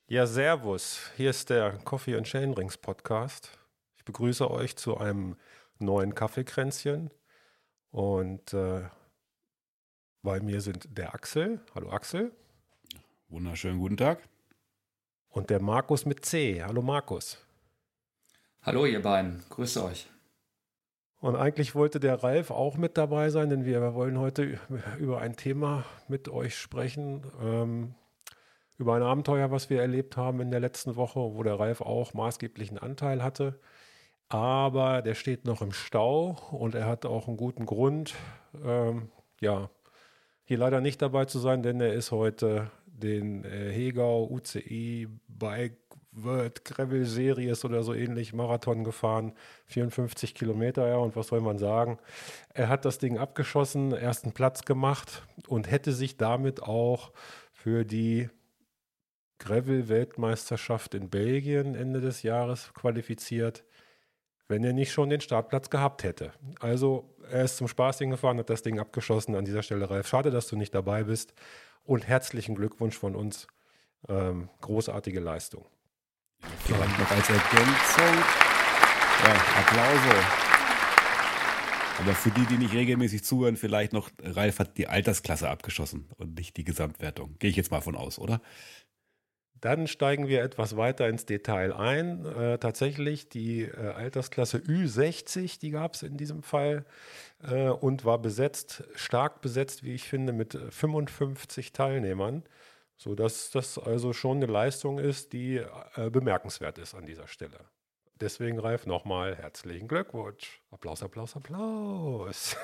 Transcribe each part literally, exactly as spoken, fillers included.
Ja, servus. Hier ist der Coffee and Chainrings Podcast. Ich begrüße euch zu einem neuen Kaffeekränzchen. Und äh, bei mir sind der Axel. Hallo Axel. Wunderschönen guten Tag. Und der Markus mit C. Hallo Markus. Hallo ihr beiden, grüße euch. Und eigentlich wollte der Ralf auch mit dabei sein, denn wir wollen heute über ein Thema mit euch sprechen. Ähm, über ein Abenteuer, was wir erlebt haben in der letzten Woche, wo der Ralf auch maßgeblichen Anteil hatte. Aber der steht noch im Stau und er hat auch einen guten Grund, ähm, ja, hier leider nicht dabei zu sein, denn er ist heute den äh, Hegau U C I Bike World Gravel Series oder so ähnlich Marathon gefahren, vierundfünfzig Kilometer, ja, und was soll man sagen? Er hat das Ding abgeschossen, ersten Platz gemacht und hätte sich damit auch für die Gravel-Weltmeisterschaft in Belgien Ende des Jahres qualifiziert, wenn er nicht schon den Startplatz gehabt hätte. Also er ist zum Spaß hingefahren, hat das Ding abgeschossen. An dieser Stelle, Ralf, schade, dass du nicht dabei bist. Und herzlichen Glückwunsch von uns. Ähm, großartige Leistung. Vielleicht noch als Ergänzung. Ja, Applause. Aber für die, die nicht regelmäßig zuhören, vielleicht noch, Ralf hat die Altersklasse abgeschossen und nicht die Gesamtwertung. Gehe ich jetzt mal von aus, oder? Dann steigen wir etwas weiter ins Detail ein. Äh, tatsächlich die äh, Altersklasse Ü sechzig, die gab es in diesem Fall äh, und war besetzt, stark besetzt, wie ich finde, mit fünfundfünfzig Teilnehmern, sodass das also schon eine Leistung ist, die äh, bemerkenswert ist an dieser Stelle. Deswegen, Ralf, nochmal herzlichen Glückwunsch. Applaus, Applaus, Applaus.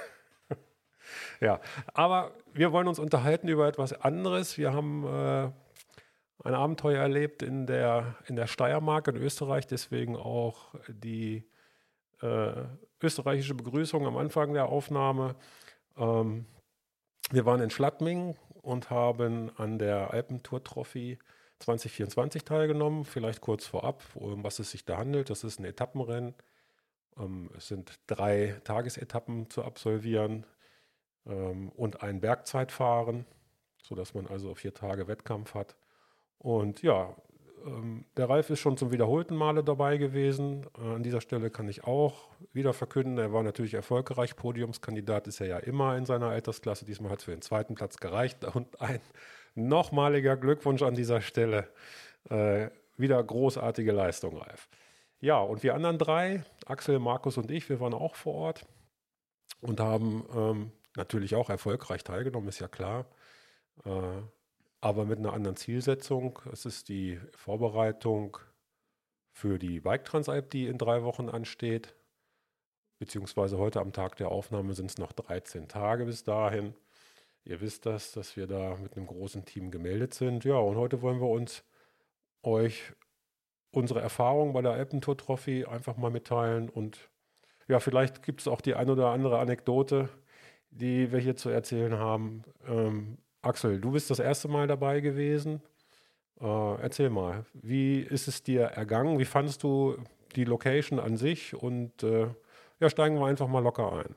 Ja, aber wir wollen uns unterhalten über etwas anderes. Wir haben äh, ein Abenteuer erlebt in der, in der Steiermark in Österreich, deswegen auch die äh, österreichische Begrüßung am Anfang der Aufnahme. Ähm, wir waren in Schladming und haben an der Alpentour Trophy zwanzig vierundzwanzig teilgenommen. Vielleicht kurz vorab, um was es sich da handelt. Das ist ein Etappenrennen. Ähm, es sind drei Tagesetappen zu absolvieren ähm, und ein Bergzeitfahren, sodass man also vier Tage Wettkampf hat. Und ja, ähm, der Ralf ist schon zum wiederholten Male dabei gewesen. Äh, an dieser Stelle kann ich auch wieder verkünden, er war natürlich erfolgreich. Podiumskandidat ist er ja immer in seiner Altersklasse. Diesmal hat es für den zweiten Platz gereicht. Und ein nochmaliger Glückwunsch an dieser Stelle. Äh, wieder großartige Leistung, Ralf. Ja, und wir anderen drei, Axel, Markus und ich, wir waren auch vor Ort und haben ähm, natürlich auch erfolgreich teilgenommen, ist ja klar. Äh, aber mit einer anderen Zielsetzung. Es ist die Vorbereitung für die Bike Transalp, die in drei Wochen ansteht. Beziehungsweise heute am Tag der Aufnahme sind es noch dreizehn Tage bis dahin. Ihr wisst das, dass wir da mit einem großen Team gemeldet sind. Ja, und heute wollen wir uns euch unsere Erfahrungen bei der Alpentour Trophy einfach mal mitteilen. Und ja, vielleicht gibt es auch die ein oder andere Anekdote, die wir hier zu erzählen haben. Ähm, Axel, du bist das erste Mal dabei gewesen. Äh, erzähl mal, wie ist es dir ergangen? Wie fandest du die Location an sich? Und äh, ja, steigen wir einfach mal locker ein.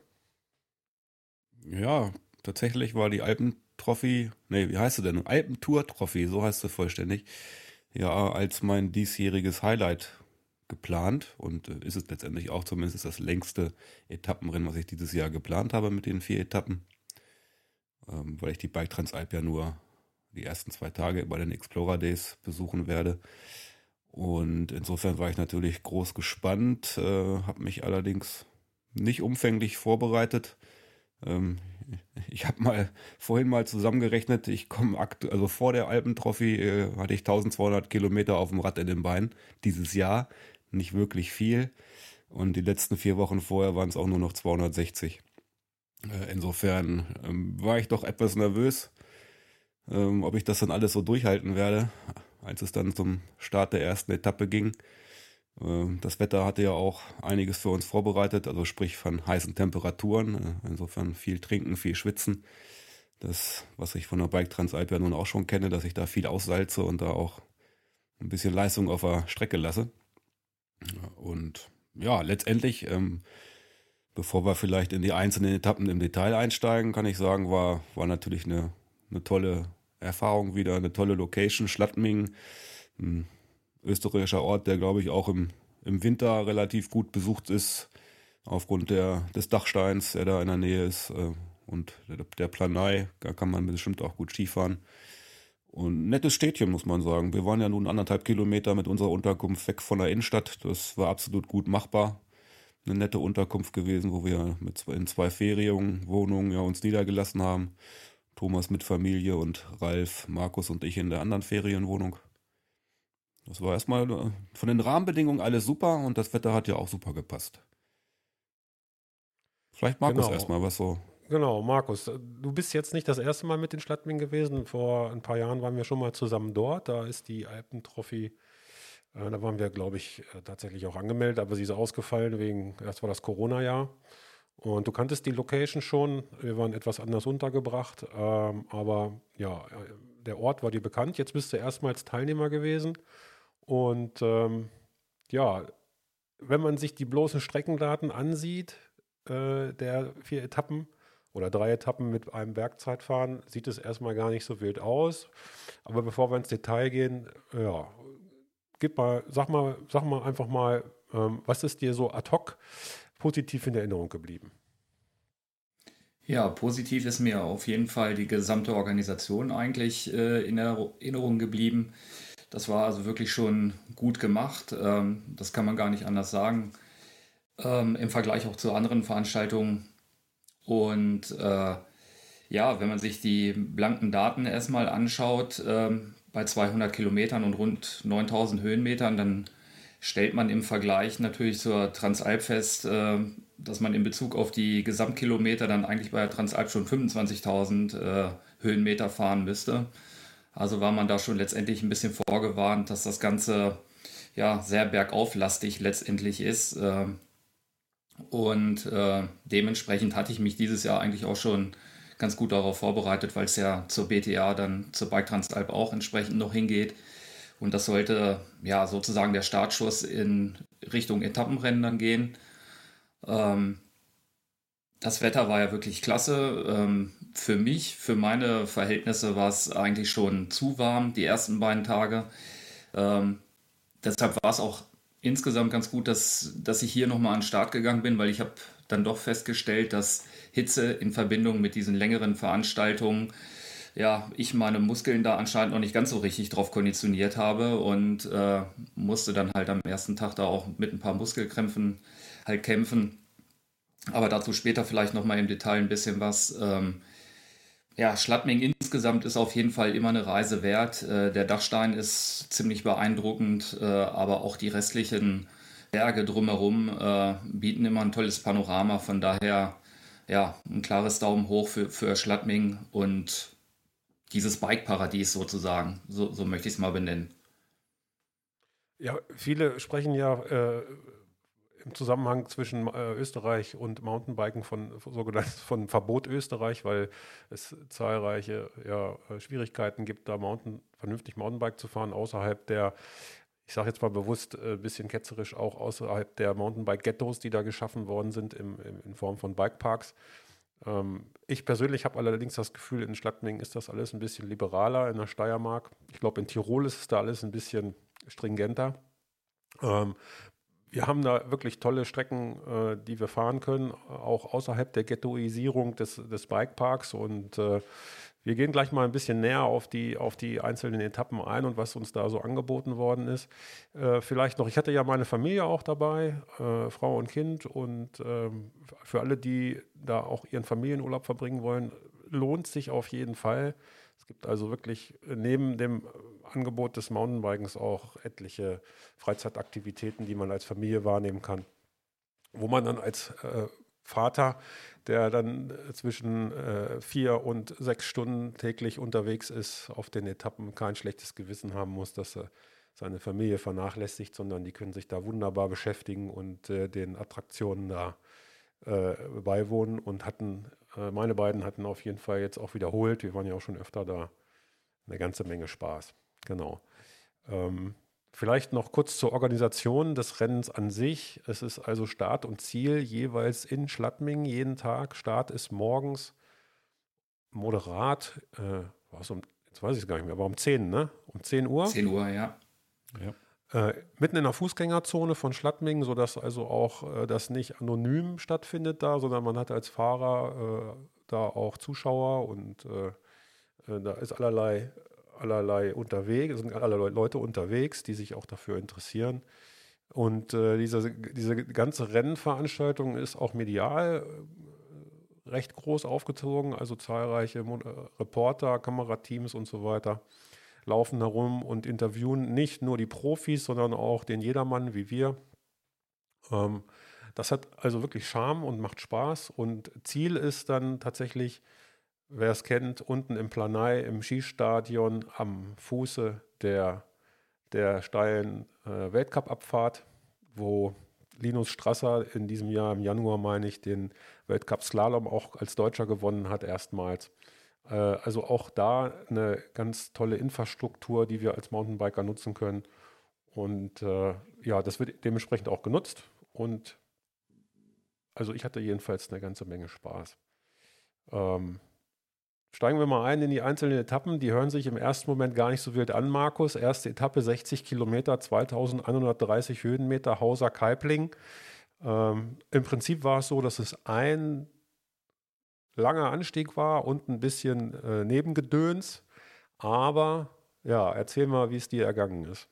Ja, tatsächlich war die Alpentrophy, nee, wie heißt sie denn? Alpentour-Trophy, so heißt sie vollständig, ja, als mein diesjähriges Highlight geplant und äh, ist es letztendlich auch zumindest das längste Etappenrennen, was ich dieses Jahr geplant habe mit den vier Etappen. Ähm, weil ich die Bike Transalp ja nur die ersten zwei Tage bei den Explorer Days besuchen werde. Und insofern war ich natürlich groß gespannt, äh, habe mich allerdings nicht umfänglich vorbereitet. Ähm, ich habe mal vorhin mal zusammengerechnet, ich komme aktuell, also vor der Alpentrophy äh, hatte ich eintausendzweihundert Kilometer auf dem Rad in den Beinen dieses Jahr, nicht wirklich viel. Und die letzten vier Wochen vorher waren es auch nur noch zweihundertsechzig. Insofern ähm, war ich doch etwas nervös, ähm, ob ich das dann alles so durchhalten werde, als es dann zum Start der ersten Etappe ging. Ähm, das Wetter hatte ja auch einiges für uns vorbereitet, also sprich von heißen Temperaturen. Äh, insofern viel trinken, viel schwitzen. Das, was ich von der Bike Transalp ja nun auch schon kenne, dass ich da viel aussalze und da auch ein bisschen Leistung auf der Strecke lasse. Und ja, letztendlich... Ähm, Bevor wir vielleicht in die einzelnen Etappen im Detail einsteigen, kann ich sagen, war, war natürlich eine, eine tolle Erfahrung wieder, eine tolle Location. Schladming ein österreichischer Ort, der glaube ich auch im, im Winter relativ gut besucht ist, aufgrund der, des Dachsteins, der da in der Nähe ist äh, und der, der Planei. Da kann man bestimmt auch gut Skifahren. Und ein nettes Städtchen, muss man sagen. Wir waren ja nun anderthalb Kilometer mit unserer Unterkunft weg von der Innenstadt. Das war absolut gut machbar. Eine nette Unterkunft gewesen, wo wir mit zwei, in zwei Ferienwohnungen ja, uns niedergelassen haben. Thomas mit Familie und Ralf, Markus und ich in der anderen Ferienwohnung. Das war erstmal äh, von den Rahmenbedingungen alles super und das Wetter hat ja auch super gepasst. Vielleicht Markus Genau. erstmal, was so. Genau, Markus, du bist jetzt nicht das erste Mal mit in Schladming gewesen. Vor ein paar Jahren waren wir schon mal zusammen dort. Da ist die Alpentrophy, äh, da waren wir, glaube ich, äh, tatsächlich auch angemeldet, aber sie ist ausgefallen wegen, erst war das Corona-Jahr. Und du kanntest die Location schon. Wir waren etwas anders untergebracht, ähm, aber ja, äh, der Ort war dir bekannt. Jetzt bist du erstmals Teilnehmer gewesen. Und ähm, ja, wenn man sich die bloßen Streckendaten ansieht, äh, der vier Etappen, oder drei Etappen mit einem Bergzeitfahren, sieht es erstmal gar nicht so wild aus. Aber bevor wir ins Detail gehen, ja, gib mal, sag mal, sag mal einfach mal, ähm, was ist dir so ad hoc positiv in Erinnerung geblieben? Ja, positiv ist mir auf jeden Fall die gesamte Organisation eigentlich äh, in Erinnerung geblieben. Das war also wirklich schon gut gemacht. Ähm, das kann man gar nicht anders sagen. Ähm, im Vergleich auch zu anderen Veranstaltungen. Und äh, ja, wenn man sich die blanken Daten erstmal anschaut, ähm, bei zweihundert Kilometern und rund neuntausend Höhenmetern, dann stellt man im Vergleich natürlich zur Transalp fest, äh, dass man in Bezug auf die Gesamtkilometer dann eigentlich bei der Transalp schon fünfundzwanzigtausend äh, Höhenmeter fahren müsste. Also war man da schon letztendlich ein bisschen vorgewarnt, dass das Ganze ja sehr bergauflastig letztendlich ist. Äh, Und äh, dementsprechend hatte ich mich dieses Jahr eigentlich auch schon ganz gut darauf vorbereitet, weil es ja zur B T A dann zur Bike Transalp auch entsprechend noch hingeht. Und das sollte ja sozusagen der Startschuss in Richtung Etappenrennen dann gehen. Ähm, das Wetter war ja wirklich klasse. Ähm, für mich, für meine Verhältnisse war es eigentlich schon zu warm, die ersten beiden Tage. Ähm, Deshalb war es auch insgesamt ganz gut, dass, dass ich hier nochmal an den Start gegangen bin, weil ich habe dann doch festgestellt, dass Hitze in Verbindung mit diesen längeren Veranstaltungen, ja, ich meine Muskeln da anscheinend noch nicht ganz so richtig drauf konditioniert habe und äh, musste dann halt am ersten Tag da auch mit ein paar Muskelkrämpfen halt kämpfen. Aber dazu später vielleicht nochmal im Detail ein bisschen was. Ähm, ja, Schladming insgesamt ist auf jeden Fall immer eine Reise wert. Äh, der Dachstein ist ziemlich beeindruckend, äh, aber auch die restlichen Berge drumherum äh, bieten immer ein tolles Panorama. Von daher, ja, ein klares Daumen hoch für, für Schladming und dieses Bike-Paradies sozusagen. So, so möchte ich es mal benennen. Ja, viele sprechen ja äh, im Zusammenhang zwischen äh, Österreich und Mountainbiken von, von sogenannten von Verbot Österreich, weil es zahlreiche ja, äh, Schwierigkeiten gibt, da Mountain, vernünftig Mountainbike zu fahren, außerhalb der, ich sage jetzt mal bewusst ein äh, bisschen ketzerisch, auch außerhalb der Mountainbike-Ghettos, die da geschaffen worden sind im, im, in Form von Bikeparks. Ähm, ich persönlich habe allerdings das Gefühl, in Schladming ist das alles ein bisschen liberaler, in der Steiermark. Ich glaube, in Tirol ist es da alles ein bisschen stringenter. Ähm, Wir haben da wirklich tolle Strecken, äh, die wir fahren können, auch außerhalb der Ghettoisierung des, des Bikeparks. Und äh, wir gehen gleich mal ein bisschen näher auf die, auf die einzelnen Etappen ein und was uns da so angeboten worden ist. Äh, vielleicht noch, ich hatte ja meine Familie auch dabei, äh, Frau und Kind. Und ähm, für alle, die da auch ihren Familienurlaub verbringen wollen, lohnt sich auf jeden Fall. Es gibt also wirklich neben dem Angebot des Mountainbikens auch etliche Freizeitaktivitäten, die man als Familie wahrnehmen kann, wo man dann als äh, Vater, der dann zwischen äh, vier und sechs Stunden täglich unterwegs ist, auf den Etappen kein schlechtes Gewissen haben muss, dass er seine Familie vernachlässigt, sondern die können sich da wunderbar beschäftigen und äh, den Attraktionen da äh, beiwohnen und hatten, äh, meine beiden hatten auf jeden Fall jetzt auch wiederholt, wir waren ja auch schon öfter da, eine ganze Menge Spaß. Genau. Ähm, vielleicht noch kurz zur Organisation des Rennens an sich. Es ist also Start und Ziel jeweils in Schladming jeden Tag. Start ist morgens moderat, äh, was um, jetzt weiß ich es gar nicht mehr, aber um zehn, ne? Um zehn Uhr. zehn Uhr, ja. Ja. Äh, mitten in der Fußgängerzone von Schladming, sodass also auch äh, das nicht anonym stattfindet da, sondern man hat als Fahrer äh, da auch Zuschauer und äh, äh, da ist allerlei, allerlei unterwegs, sind allerlei Leute unterwegs, die sich auch dafür interessieren. Und äh, diese, diese ganze Rennveranstaltung ist auch medial äh, recht groß aufgezogen, also zahlreiche Mo- äh, Reporter, Kamerateams und so weiter laufen herum und interviewen nicht nur die Profis, sondern auch den Jedermann wie wir. Ähm, das hat also wirklich Charme und macht Spaß. Und Ziel ist dann tatsächlich, wer es kennt, unten im Planei, im Skistadion am Fuße der, der steilen äh, Weltcup-Abfahrt, wo Linus Strasser in diesem Jahr, im Januar meine ich, den Weltcup-Slalom auch als Deutscher gewonnen hat, erstmals. Also auch da eine ganz tolle Infrastruktur, die wir als Mountainbiker nutzen können. Und äh, ja, das wird dementsprechend auch genutzt. Und also ich hatte jedenfalls eine ganze Menge Spaß. Ähm, steigen wir mal ein in die einzelnen Etappen. Die hören sich im ersten Moment gar nicht so wild an, Markus. Erste Etappe sechzig Kilometer, zweitausendeinhundertdreißig Höhenmeter, Hauser-Kaipling. Ähm, Im Prinzip war es so, dass es ein langer Anstieg war und ein bisschen äh, Nebengedöns. Aber ja, erzähl mal, wie es dir ergangen ist.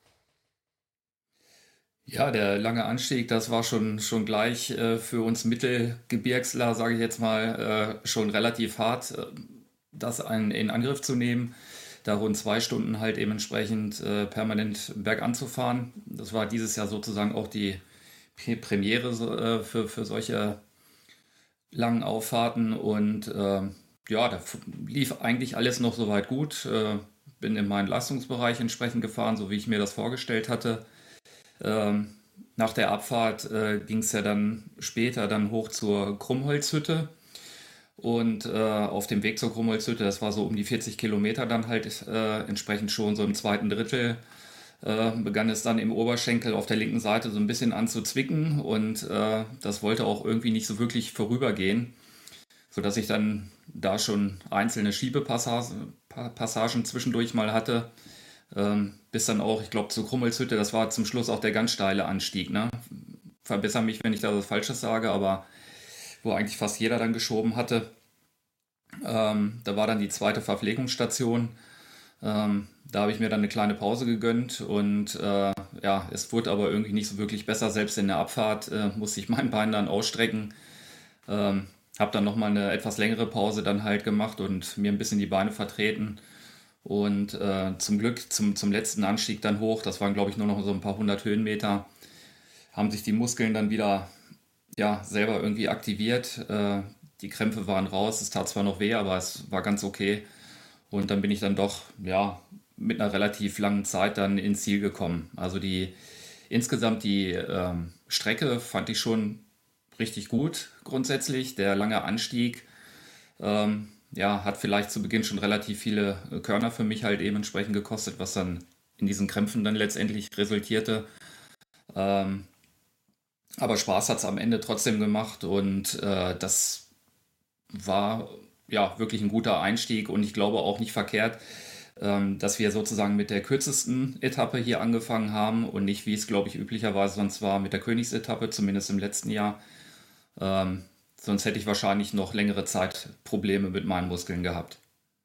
Ja, der lange Anstieg, das war schon, schon gleich äh, für uns Mittelgebirgsler, sage ich jetzt mal, äh, schon relativ hart, äh, das ein, in Angriff zu nehmen, da rund zwei Stunden halt eben entsprechend äh, permanent bergan zu fahren. Das war dieses Jahr sozusagen auch die Premiere äh, für, für solche langen Auffahrten und äh, ja, da lief eigentlich alles noch soweit gut. Äh, bin in meinen Leistungsbereich entsprechend gefahren, so wie ich mir das vorgestellt hatte. Ähm, nach der Abfahrt äh, ging es ja dann später dann hoch zur Krummholzhütte und äh, auf dem Weg zur Krummholzhütte, das war so um die vierzig Kilometer dann halt äh, entsprechend schon so im zweiten Drittel, äh, begann es dann im Oberschenkel auf der linken Seite so ein bisschen an zu zwicken und äh, das wollte auch irgendwie nicht so wirklich vorübergehen, sodass ich dann da schon einzelne Schiebepassagen Passagen zwischendurch mal hatte. Ähm, bis dann auch, ich glaube, zur Krummelshütte, das war zum Schluss auch der ganz steile Anstieg. Ne? Verbessere mich, wenn ich da was Falsches sage, aber wo eigentlich fast jeder dann geschoben hatte. Ähm, da war dann die zweite Verpflegungsstation. Ähm, da habe ich mir dann eine kleine Pause gegönnt und äh, ja, es wurde aber irgendwie nicht so wirklich besser. Selbst in der Abfahrt äh, musste ich mein Bein dann ausstrecken. Ähm, habe dann nochmal eine etwas längere Pause dann halt gemacht und mir ein bisschen die Beine vertreten. Und äh, zum Glück zum, zum letzten Anstieg dann hoch, das waren glaube ich nur noch so ein paar hundert Höhenmeter, haben sich die Muskeln dann wieder ja, selber irgendwie aktiviert. Äh, die Krämpfe waren raus, es tat zwar noch weh, aber es war ganz okay. Und dann bin ich dann doch ja, mit einer relativ langen Zeit dann ins Ziel gekommen. Also die insgesamt die ähm, Strecke fand ich schon richtig gut grundsätzlich. Der lange Anstieg ähm, ja, hat vielleicht zu Beginn schon relativ viele Körner für mich halt eben entsprechend gekostet, was dann in diesen Krämpfen dann letztendlich resultierte. Ähm, aber Spaß hat es am Ende trotzdem gemacht und äh, das war ja wirklich ein guter Einstieg und ich glaube auch nicht verkehrt, ähm, dass wir sozusagen mit der kürzesten Etappe hier angefangen haben und nicht, wie es glaube ich üblicherweise sonst war, mit der Königsetappe, zumindest im letzten Jahr. Ähm, Sonst hätte ich wahrscheinlich noch längere Zeit Probleme mit meinen Muskeln gehabt.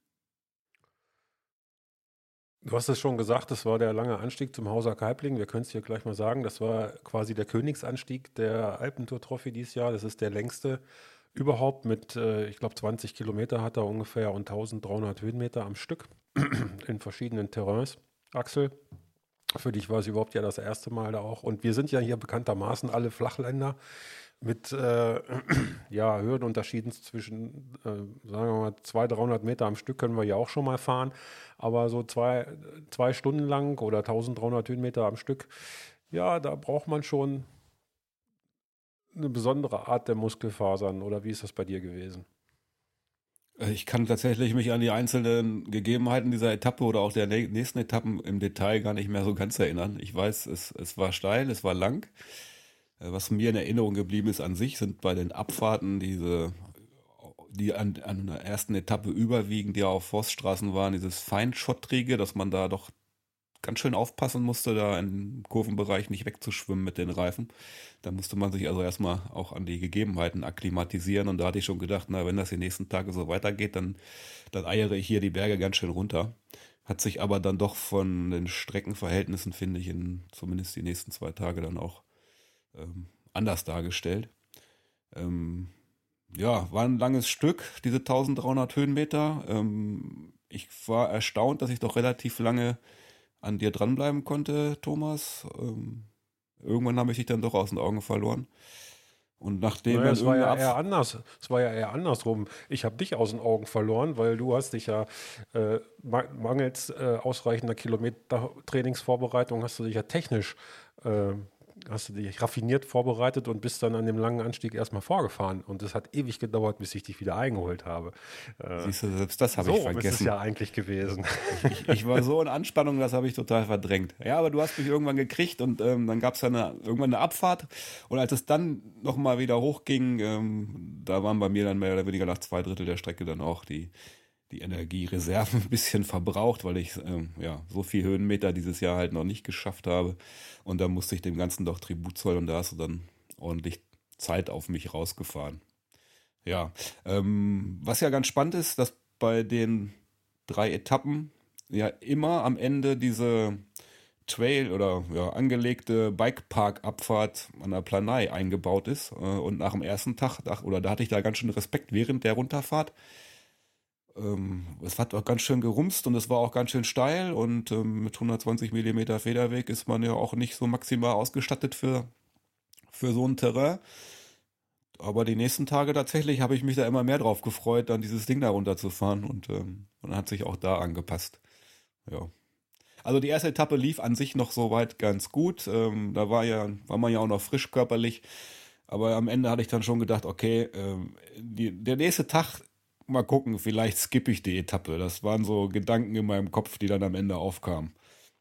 Du hast es schon gesagt, das war der lange Anstieg zum Hauser Kaipling. Wir können es hier gleich mal sagen. Das war quasi der Königsanstieg der Alpentour Trophy dieses Jahr. Das ist der längste überhaupt mit, äh, ich glaube, zwanzig Kilometer hat er ungefähr und dreizehnhundert Höhenmeter am Stück in verschiedenen Terrains. Axel, für dich war es überhaupt ja das erste Mal da auch. Und wir sind ja hier bekanntermaßen alle Flachländer mit äh, ja, Höhenunterschieden zwischen, äh, sagen wir mal, zweihundert, dreihundert Meter am Stück können wir ja auch schon mal fahren, aber so zwei, zwei Stunden lang oder dreizehnhundert Höhenmeter am Stück, ja, da braucht man schon eine besondere Art der Muskelfasern, oder wie ist das bei dir gewesen? Ich kann tatsächlich mich an die einzelnen Gegebenheiten dieser Etappe oder auch der nächsten Etappen im Detail gar nicht mehr so ganz erinnern. Ich weiß, es, es war steil, es war lang. Was mir in Erinnerung geblieben ist an sich, sind bei den Abfahrten diese, die an, an der ersten Etappe überwiegend ja auf Forststraßen waren, dieses Feinschottrige, dass man da doch ganz schön aufpassen musste, da im Kurvenbereich nicht wegzuschwimmen mit den Reifen. Da musste man sich also erstmal auch an die Gegebenheiten akklimatisieren. Und da hatte ich schon gedacht, na, wenn das die nächsten Tage so weitergeht, dann, dann eiere ich hier die Berge ganz schön runter. Hat sich aber dann doch von den Streckenverhältnissen, finde ich, in zumindest die nächsten zwei Tage dann auch ähm, anders dargestellt. Ähm, ja, war ein langes Stück, diese eintausenddreihundert Höhenmeter. Ähm, ich war erstaunt, dass ich doch relativ lange an dir dranbleiben konnte, Thomas. Ähm, irgendwann habe ich dich dann doch aus den Augen verloren. Und nachdem naja, dann es war ja irgendeine eher Abf- anders. Es war ja eher andersrum. Ich habe dich aus den Augen verloren, weil du hast dich ja äh, ma- mangels äh, ausreichender Kilometer Trainingsvorbereitung hast du dich ja technisch äh, hast du dich raffiniert vorbereitet und bist dann an dem langen Anstieg erstmal vorgefahren. Und es hat ewig gedauert, bis ich dich wieder eingeholt habe. Äh, Siehst du, selbst das habe so ich ist es vergessen. ja eigentlich gewesen. Ich, ich, ich war so in Anspannung, das habe ich total verdrängt. Ja, aber du hast mich irgendwann gekriegt und ähm, dann gab es ja eine, irgendwann eine Abfahrt. Und als es dann nochmal wieder hochging, ähm, da waren bei mir dann mehr oder weniger nach zwei Drittel der Strecke dann auch die, die Energiereserven ein bisschen verbraucht, weil ich ähm, ja, so viel Höhenmeter dieses Jahr halt noch nicht geschafft habe. Und da musste ich dem Ganzen doch Tribut zollen und da hast du dann ordentlich Zeit auf mich rausgefahren. Ja, ähm, was ja ganz spannend ist, dass bei den drei Etappen ja immer am Ende diese Trail oder ja, angelegte Bikepark-Abfahrt an der Planei eingebaut ist. Äh, Und nach dem ersten Tag, ach, oder da hatte ich da ganz schön Respekt während der Runterfahrt. Ähm, es hat auch ganz schön gerumst und es war auch ganz schön steil und ähm, mit hundertzwanzig Millimeter Federweg ist man ja auch nicht so maximal ausgestattet für, für so ein Terrain. Aber die nächsten Tage tatsächlich habe ich mich da immer mehr drauf gefreut, dann dieses Ding da runterzufahren und ähm, man hat sich auch da angepasst. Ja. Also die erste Etappe lief an sich noch soweit ganz gut. Ähm, da war ja, war man ja auch noch frisch körperlich. Aber am Ende hatte ich dann schon gedacht, okay, ähm, die, der nächste Tag, mal gucken, vielleicht skippe ich die Etappe. Das waren so Gedanken in meinem Kopf, die dann am Ende aufkamen.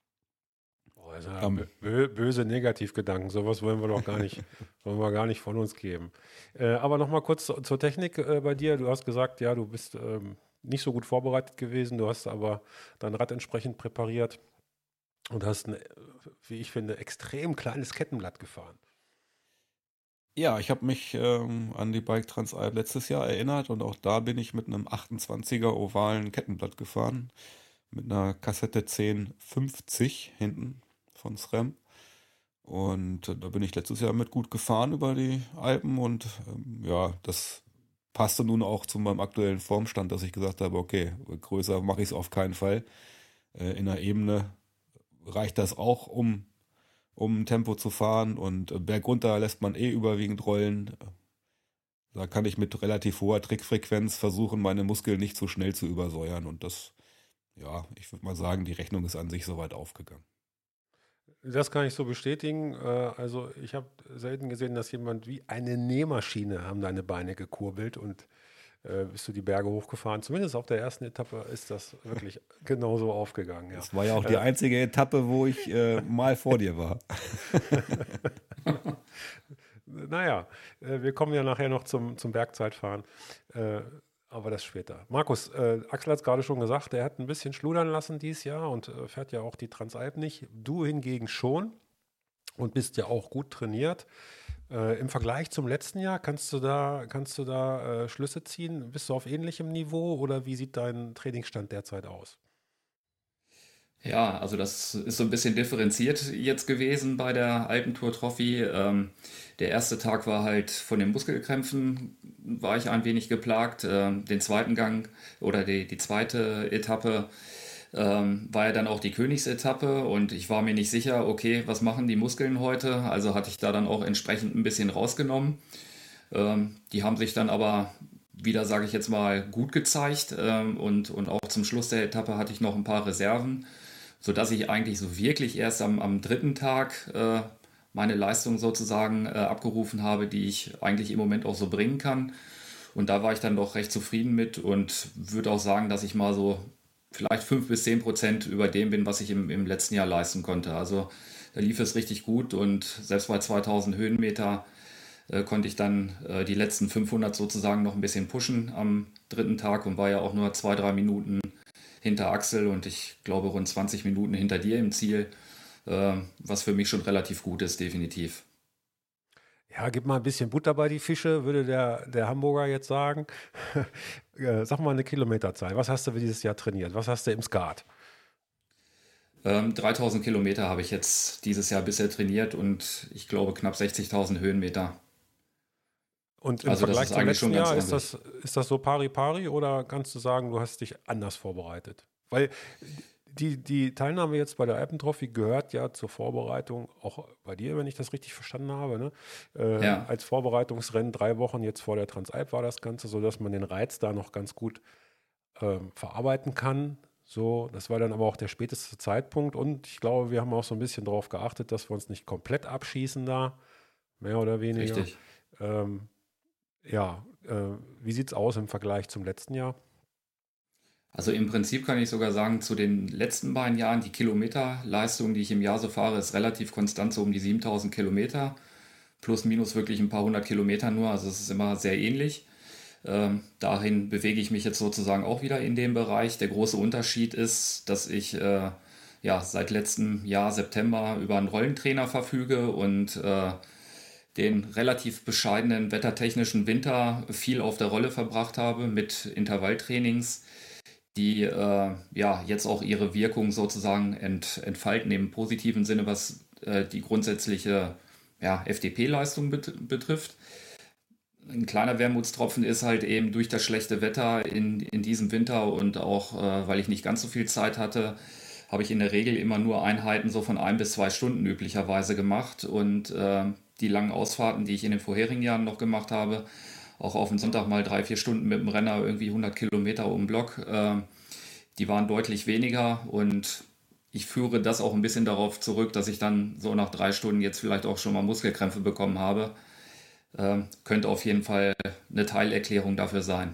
Oh, also Ähm, bö- bö- böse Negativgedanken, sowas wollen wir doch gar nicht, wollen wir gar nicht von uns geben. Äh, aber nochmal kurz zu- zur Technik äh, bei dir. Du hast gesagt, ja, du bist ähm, nicht so gut vorbereitet gewesen, du hast aber dein Rad entsprechend präpariert und hast ein, äh, wie ich finde, extrem kleines Kettenblatt gefahren. ja, ich habe mich ähm, an die Bike Transalp letztes Jahr erinnert und auch da bin ich mit einem achtundzwanziger ovalen Kettenblatt gefahren. Mit einer Kassette zehn fünfzig hinten von SRAM. Und äh, da bin ich letztes Jahr mit gut gefahren über die Alpen und ähm, ja, das passte nun auch zu meinem aktuellen Formstand, dass ich gesagt habe, okay, größer mache ich es auf keinen Fall. Äh, in der Ebene reicht das auch, um, um Tempo zu fahren und äh, bergunter lässt man eh überwiegend rollen. Da kann ich mit relativ hoher Trickfrequenz versuchen, meine Muskeln nicht zu schnell zu übersäuern und das, ja, ich würde mal sagen, die Rechnung ist an sich soweit aufgegangen. Das kann ich so bestätigen. Äh, also ich habe selten gesehen, dass jemand wie eine Nähmaschine haben deine Beine gekurbelt und äh, bist du die Berge hochgefahren. Zumindest auf der ersten Etappe ist das wirklich genauso aufgegangen. Ja. Das war ja auch die Äh, einzige Etappe, wo ich äh, mal vor dir war. naja, äh, wir kommen ja nachher noch zum, zum Bergzeitfahren. Äh, aber das später. Markus, äh, Axel hat es gerade schon gesagt, er hat ein bisschen schludern lassen dieses Jahr und äh, fährt ja auch die Transalp nicht. Du hingegen schon und bist ja auch gut trainiert. Äh, Im Vergleich zum letzten Jahr, kannst du da, kannst du da äh, Schlüsse ziehen? Bist du auf ähnlichem Niveau oder wie sieht dein Trainingsstand derzeit aus? Ja, also das ist so ein bisschen differenziert jetzt gewesen bei der Alpentour Trophy. Ähm, der erste Tag war halt von den Muskelkrämpfen, war ich ein wenig geplagt. Ähm, den zweiten Gang oder die, die zweite Etappe ähm, war ja dann auch die Königsetappe und ich war mir nicht sicher, okay, was machen die Muskeln heute? Also hatte ich da dann auch entsprechend ein bisschen rausgenommen. Ähm, die haben sich dann aber wieder, sage ich jetzt mal, gut gezeigt ähm, und, und auch zum Schluss der Etappe hatte ich noch ein paar Reserven, sodass ich eigentlich so wirklich erst am, am dritten Tag äh, meine Leistung sozusagen äh, abgerufen habe, die ich eigentlich im Moment auch so bringen kann. Und da war ich dann doch recht zufrieden mit und würde auch sagen, dass ich mal so vielleicht fünf bis zehn Prozent über dem bin, was ich im, im letzten Jahr leisten konnte. Also da lief es richtig gut und selbst bei zweitausend Höhenmeter äh, konnte ich dann äh, die letzten fünfhundert sozusagen noch ein bisschen pushen am dritten Tag und war ja auch nur zwei, drei Minuten hinter Axel und ich glaube rund zwanzig Minuten hinter dir im Ziel, äh, was für mich schon relativ gut ist, definitiv. Ja, gib mal ein bisschen Butter bei die Fische, würde der, der Hamburger jetzt sagen. Äh, Sag mal eine Kilometerzahl. Was hast du für dieses Jahr trainiert? Was hast du im Skat? Ähm, dreitausend Kilometer habe ich jetzt dieses Jahr bisher trainiert und ich glaube knapp sechzigtausend Höhenmeter. Und im Also das Vergleich ist zum eigentlich schon letzten ganz Jahr, ist ordentlich. das, ist das so pari pari oder kannst du sagen, du hast dich anders vorbereitet? Weil die, die Teilnahme jetzt bei der Alpentrophy gehört ja zur Vorbereitung, auch bei dir, wenn ich das richtig verstanden habe, ne? Äh, Ja, als Vorbereitungsrennen drei Wochen jetzt vor der Transalp war das Ganze, sodass man den Reiz da noch ganz gut ähm, verarbeiten kann. So, das war dann aber auch der späteste Zeitpunkt und ich glaube, wir haben auch so ein bisschen darauf geachtet, dass wir uns nicht komplett abschießen da, mehr oder weniger. richtig. Ähm, ja, äh, wie sieht es aus im Vergleich zum letzten Jahr? Also im Prinzip kann ich sogar sagen, zu den letzten beiden Jahren, die Kilometerleistung, die ich im Jahr so fahre, ist relativ konstant, so um die siebentausend Kilometer. Plus minus wirklich ein paar hundert Kilometer nur, also es ist immer sehr ähnlich. Ähm, dahin bewege ich mich jetzt sozusagen auch wieder in dem Bereich. Der große Unterschied ist, dass ich äh, ja seit letztem Jahr September über einen Rollentrainer verfüge und äh, den relativ bescheidenen wettertechnischen Winter viel auf der Rolle verbracht habe mit Intervalltrainings, die äh, ja jetzt auch ihre Wirkung sozusagen ent, entfalten im positiven Sinne, was äh, die grundsätzliche ja, F D P-Leistung bet betrifft. Ein kleiner Wermutstropfen ist halt eben durch das schlechte Wetter in, in diesem Winter und auch, äh, weil ich nicht ganz so viel Zeit hatte, habe ich in der Regel immer nur Einheiten so von ein bis zwei Stunden üblicherweise gemacht und äh, die langen Ausfahrten, die ich in den vorherigen Jahren noch gemacht habe, auch auf den Sonntag mal drei, vier Stunden mit dem Renner, irgendwie hundert Kilometer um den Block, äh, die waren deutlich weniger und ich führe das auch ein bisschen darauf zurück, dass ich dann so nach drei Stunden jetzt vielleicht auch schon mal Muskelkrämpfe bekommen habe. Äh, könnte auf jeden Fall eine Teilerklärung dafür sein.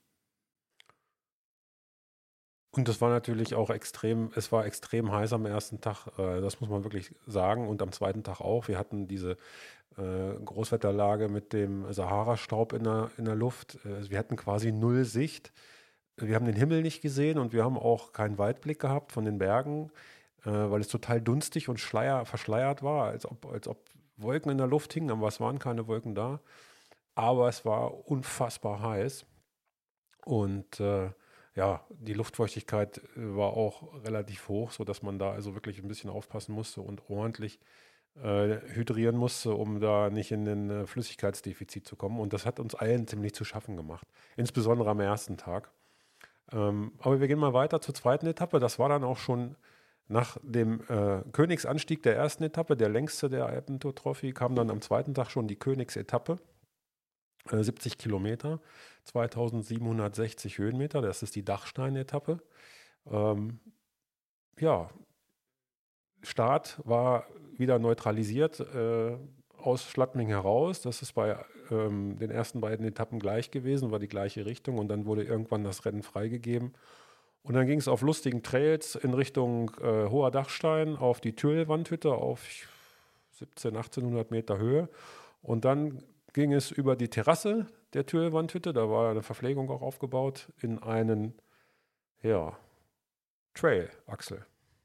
Und das war natürlich auch extrem, es war extrem heiß am ersten Tag, äh, das muss man wirklich sagen, und am zweiten Tag auch. Wir hatten diese äh, Großwetterlage mit dem Sahara-Staub in der, in der Luft. Äh, wir hatten quasi null Sicht. Wir haben den Himmel nicht gesehen und wir haben auch keinen Weitblick gehabt von den Bergen, äh, weil es total dunstig und schleier, verschleiert war, als ob, als ob Wolken in der Luft hingen, aber es waren keine Wolken da. Aber es war unfassbar heiß und äh, ja, die Luftfeuchtigkeit äh, war auch relativ hoch, sodass man da also wirklich ein bisschen aufpassen musste und ordentlich äh, hydrieren musste, um da nicht in ein äh, Flüssigkeitsdefizit zu kommen. Und das hat uns allen ziemlich zu schaffen gemacht, insbesondere am ersten Tag. Ähm, aber wir gehen mal weiter zur zweiten Etappe. Das war dann auch schon nach dem äh, Königsanstieg der ersten Etappe, der längste der Alpentour Trophy, kam dann am zweiten Tag schon die Königsetappe, äh, siebzig Kilometer, zweitausendsiebenhundertsechzig Höhenmeter. Das ist die Dachstein-Etappe. Ähm, ja, Start war wieder neutralisiert äh, aus Schladming heraus. Das ist bei ähm, den ersten beiden Etappen gleich gewesen, war die gleiche Richtung und dann wurde irgendwann das Rennen freigegeben. Und dann ging es auf lustigen Trails in Richtung äh, Hoher Dachstein auf die Thürlwandhütte auf siebzehnhundert, achtzehnhundert Meter Höhe. Und dann ging es über die Terrasse der Thürlwandhütte, da war eine Verpflegung auch aufgebaut, in einen ja, Trail, Axel.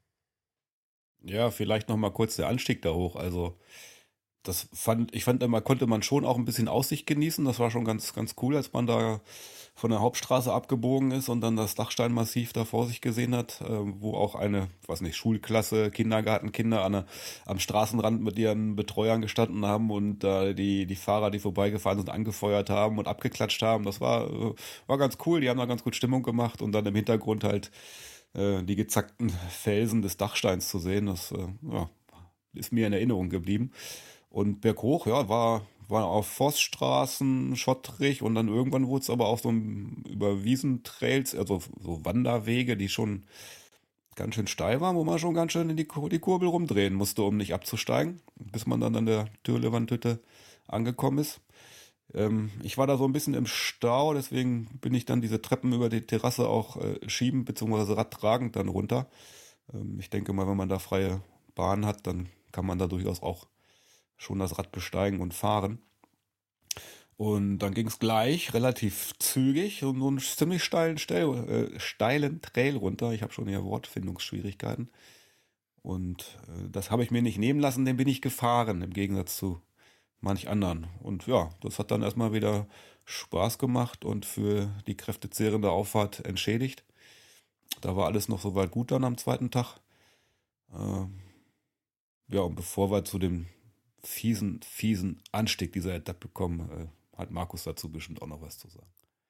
Ja, vielleicht noch mal kurz der Anstieg da hoch. Also das fand, ich fand immer, konnte man schon auch ein bisschen Aussicht genießen. Das war schon ganz, ganz cool, als man da von der Hauptstraße abgebogen ist und dann das Dachsteinmassiv da vor sich gesehen hat, äh, wo auch eine, weiß nicht, Schulklasse, Kindergartenkinder an der, am Straßenrand mit ihren Betreuern gestanden haben und äh, die, die Fahrer, die vorbeigefahren sind, angefeuert haben und abgeklatscht haben. Das war, äh, war ganz cool. Die haben da ganz gut Stimmung gemacht und dann im Hintergrund halt äh, die gezackten Felsen des Dachsteins zu sehen. Das äh, ja, ist mir in Erinnerung geblieben. Und berghoch, ja, war, war auf Forststraßen, schottrig und dann irgendwann wurde es aber auch so ein, über Wiesentrails, also so Wanderwege, die schon ganz schön steil waren, wo man schon ganz schön in die, Kur- die Kurbel rumdrehen musste, um nicht abzusteigen, bis man dann an der Türlewandhütte angekommen ist. Ähm, ich war da so ein bisschen im Stau, deswegen bin ich dann diese Treppen über die Terrasse auch äh, schieben, beziehungsweise radtragend dann runter. Ähm, ich denke mal, wenn man da freie Bahn hat, dann kann man da durchaus auch schon das Rad besteigen und fahren. Und dann ging es gleich relativ zügig und so einen ziemlich steilen, Steil, äh, steilen Trail runter. Ich habe schon hier Wortfindungsschwierigkeiten. Und äh, das habe ich mir nicht nehmen lassen, den bin ich gefahren, im Gegensatz zu manch anderen. Und ja, das hat dann erstmal wieder Spaß gemacht und für die kräftezehrende Auffahrt entschädigt. Da war alles noch soweit gut dann am zweiten Tag. Ähm, ja, und bevor wir zu dem fiesen, fiesen Anstieg dieser Etappe kommen, äh, hat Markus dazu bestimmt auch noch was zu sagen.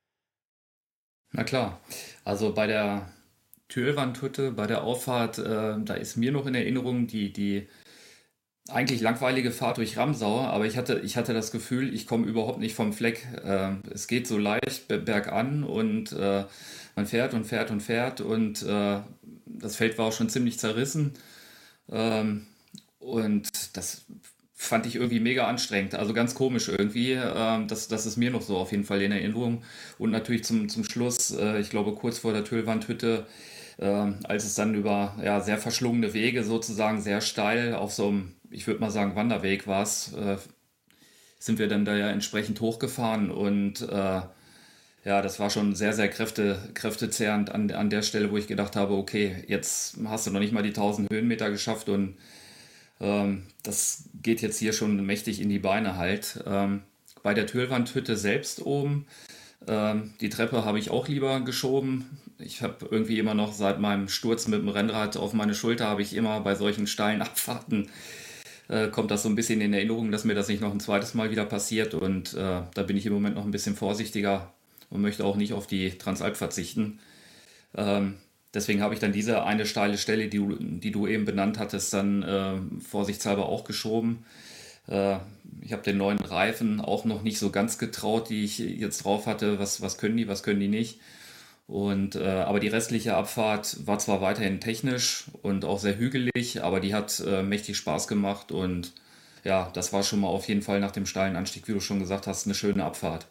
Na klar, also bei der Türwandhütte, bei der Auffahrt, äh, da ist mir noch in Erinnerung die, die eigentlich langweilige Fahrt durch Ramsau, aber ich hatte, ich hatte das Gefühl, ich komme überhaupt nicht vom Fleck. Äh, es geht so leicht be- bergan und äh, man fährt und fährt und fährt und äh, das Feld war auch schon ziemlich zerrissen. Ähm, und das fand ich irgendwie mega anstrengend, also ganz komisch irgendwie. Ähm, das, das ist mir noch so auf jeden Fall in Erinnerung. Und natürlich zum, zum Schluss, äh, ich glaube kurz vor der Tüllwandhütte, ähm, als es dann über ja, sehr verschlungene Wege sozusagen, sehr steil auf so einem, ich würde mal sagen, Wanderweg war es, äh, sind wir dann da ja entsprechend hochgefahren und äh, ja, das war schon sehr, sehr kräfte, kräftezehrend an, an der Stelle, wo ich gedacht habe, okay, jetzt hast du noch nicht mal die tausend Höhenmeter geschafft und ähm, das geht jetzt hier schon mächtig in die Beine halt. Ähm, bei der Türwandhütte selbst oben, ähm, die Treppe habe ich auch lieber geschoben. Ich habe irgendwie immer noch seit meinem Sturz mit dem Rennrad auf meine Schulter, habe ich immer bei solchen steilen Abfahrten, äh, kommt das so ein bisschen in Erinnerung, dass mir das nicht noch ein zweites Mal wieder passiert. Und äh, da bin ich im Moment noch ein bisschen vorsichtiger und möchte auch nicht auf die Transalp verzichten. Ähm, deswegen habe ich dann diese eine steile Stelle, die du, die du eben benannt hattest, dann äh, vorsichtshalber auch geschoben. Äh, ich habe den neuen Reifen auch noch nicht so ganz getraut, die ich jetzt drauf hatte. Was, was können die, was können die nicht? Und, äh, aber die restliche Abfahrt war zwar weiterhin technisch und auch sehr hügelig, aber die hat äh, mächtig Spaß gemacht und ja, das war schon mal auf jeden Fall nach dem steilen Anstieg, wie du schon gesagt hast, eine schöne Abfahrt.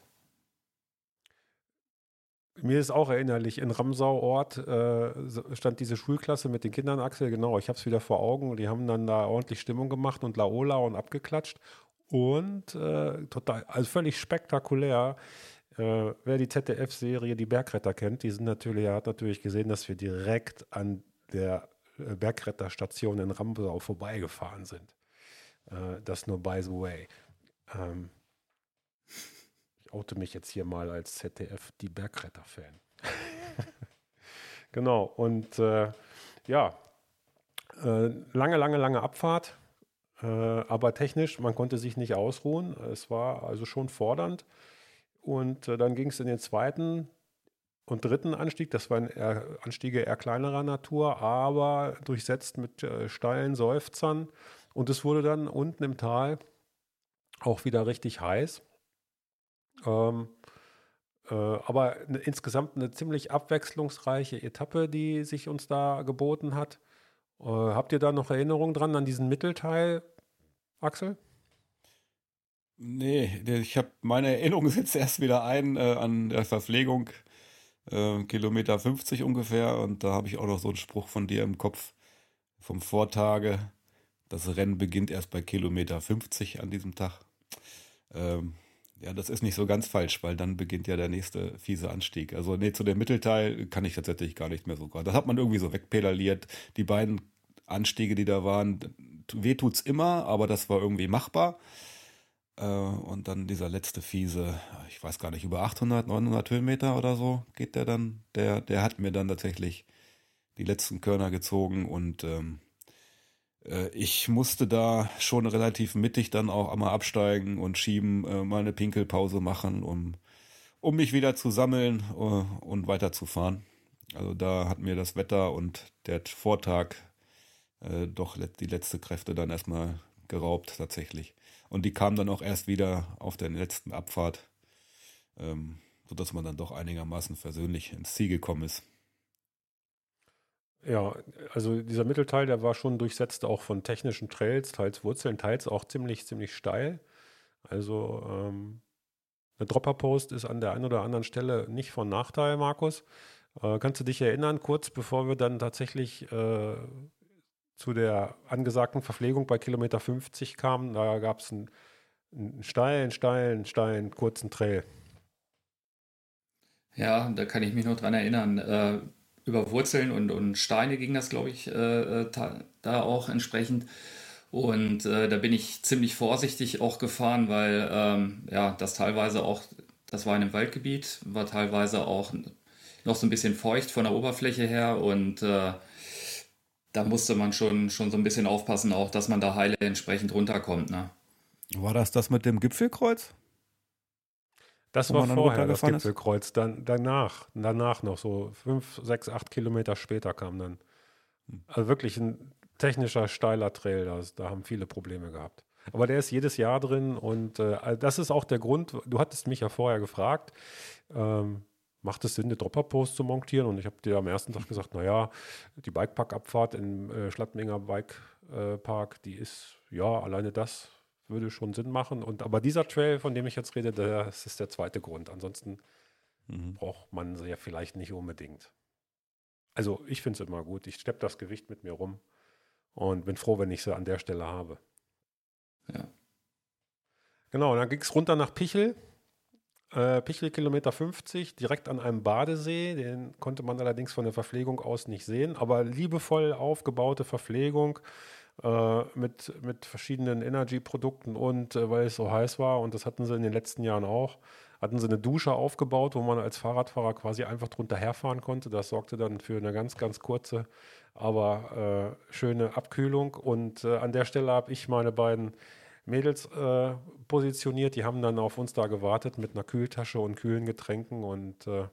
Mir ist auch erinnerlich, in Ramsau-Ort äh, so- stand diese Schulklasse mit den Kindern, Axel, genau, ich habe es wieder vor Augen. Die haben dann da ordentlich Stimmung gemacht und Laola und abgeklatscht. Und äh, total, also völlig spektakulär. Äh, wer die Z D F-Serie Die Bergretter kennt, die sind natürlich, er hat natürlich gesehen, dass wir direkt an der äh, Bergretterstation in Ramsau vorbeigefahren sind. Äh, das nur by the way. Ähm, ich oute mich jetzt hier mal als Z D F Die Bergretter-Fan. Genau, und äh, ja, äh, lange, lange, lange Abfahrt, äh, aber technisch, man konnte sich nicht ausruhen. Es war also schon fordernd. Und äh, dann ging es in den zweiten und dritten Anstieg. Das waren eher Anstiege eher kleinerer Natur, aber durchsetzt mit äh, steilen Seufzern. Und es wurde dann unten im Tal auch wieder richtig heiß. Ähm, äh, aber ne, insgesamt eine ziemlich abwechslungsreiche Etappe, die sich uns da geboten hat. Äh, habt ihr da noch Erinnerungen dran an diesen Mittelteil, Axel? Nee, der- ich habe meine Erinnerung setzt erst wieder ein äh, an der Verpflegung, äh, Kilometer fünfzig ungefähr. Und da habe ich auch noch so einen Spruch von dir im Kopf vom Vortage. Das Rennen beginnt erst bei Kilometer fünfzig an diesem Tag. Ähm, ja, das ist nicht so ganz falsch, weil dann beginnt ja der nächste fiese Anstieg. Also nee, zu dem Mittelteil kann ich tatsächlich gar nicht mehr so gerade. Das hat man irgendwie so wegpedaliert. Die beiden Anstiege, die da waren, weh tut's immer, aber das war irgendwie machbar. Äh, und dann dieser letzte fiese, ich weiß gar nicht, über achthundert, neunhundert Höhenmeter oder so geht der dann. Der, der hat mir dann tatsächlich die letzten Körner gezogen und ähm, äh, ich musste da schon relativ mittig dann auch einmal absteigen und schieben, äh, mal eine Pinkelpause machen, um, um mich wieder zu sammeln äh, und weiterzufahren. Also da hat mir das Wetter und der Vortag äh, doch let- die letzte Kräfte dann erstmal geraubt tatsächlich. Und die kamen dann auch erst wieder auf der letzten Abfahrt, ähm, sodass man dann doch einigermaßen versöhnlich ins Ziel gekommen ist. Ja, also dieser Mittelteil, der war schon durchsetzt auch von technischen Trails, teils Wurzeln, teils auch ziemlich, ziemlich steil. Also ähm, eine Dropper-Post ist an der einen oder anderen Stelle nicht von Nachteil, Markus. Äh, kannst du dich erinnern, kurz bevor wir dann tatsächlich äh, zu der angesagten Verpflegung bei Kilometer fünfzig kamen, da gab es ein einen steilen, steilen, steilen, kurzen Trail. Ja, da kann ich mich noch dran erinnern. Äh, über Wurzeln und, und Steine ging das, glaube ich, äh, äh, ta- da auch entsprechend. Und äh, da bin ich ziemlich vorsichtig auch gefahren, weil ähm, ja, das teilweise auch, das war in einem Waldgebiet, war teilweise auch noch so ein bisschen feucht von der Oberfläche her und äh, da musste man schon, schon so ein bisschen aufpassen, auch dass man da heile entsprechend runterkommt, ne? War das das mit dem Gipfelkreuz, Das wo war man dann vorher, das runtergefahren ist? Gipfelkreuz. Dann, danach, danach noch so fünf, sechs, acht Kilometer später kam dann. Also wirklich ein technischer, steiler Trail. Das, da haben viele Probleme gehabt. Aber der ist jedes Jahr drin und äh, das ist auch der Grund. Du hattest mich ja vorher gefragt, ähm, macht es Sinn, eine Dropper-Post zu montieren? Und ich habe dir am ersten Tag gesagt, naja, die Bikepark-Abfahrt im äh, Schladminger Bikepark, äh, die ist, ja, alleine das würde schon Sinn machen. Und aber dieser Trail, von dem ich jetzt rede, das ist der zweite Grund. Ansonsten Mhm. braucht man sie ja vielleicht nicht unbedingt. Also ich finde es immer gut. Ich schleppe das Gewicht mit mir rum und bin froh, wenn ich sie an der Stelle habe. Ja. Genau, und dann ging es runter nach Pichel. Äh, Pichel Kilometer fünfzig, direkt an einem Badesee. Den konnte man allerdings von der Verpflegung aus nicht sehen. Aber liebevoll aufgebaute Verpflegung äh, mit, mit verschiedenen Energy-Produkten und äh, weil es so heiß war, und das hatten sie in den letzten Jahren auch, hatten sie eine Dusche aufgebaut, wo man als Fahrradfahrer quasi einfach drunter herfahren konnte. Das sorgte dann für eine ganz, ganz kurze, aber äh, schöne Abkühlung. Und äh, an der Stelle habe ich meine beiden Mädels äh, positioniert. Die haben dann auf uns da gewartet mit einer Kühltasche und kühlen Getränken. Und äh,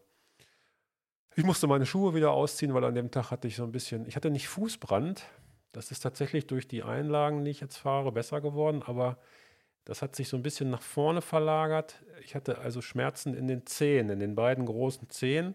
ich musste meine Schuhe wieder ausziehen, weil an dem Tag hatte ich so ein bisschen, ich hatte nicht Fußbrand. Das ist tatsächlich durch die Einlagen, die ich jetzt fahre, besser geworden. Aber das hat sich so ein bisschen nach vorne verlagert. Ich hatte also Schmerzen in den Zehen, in den beiden großen Zehen.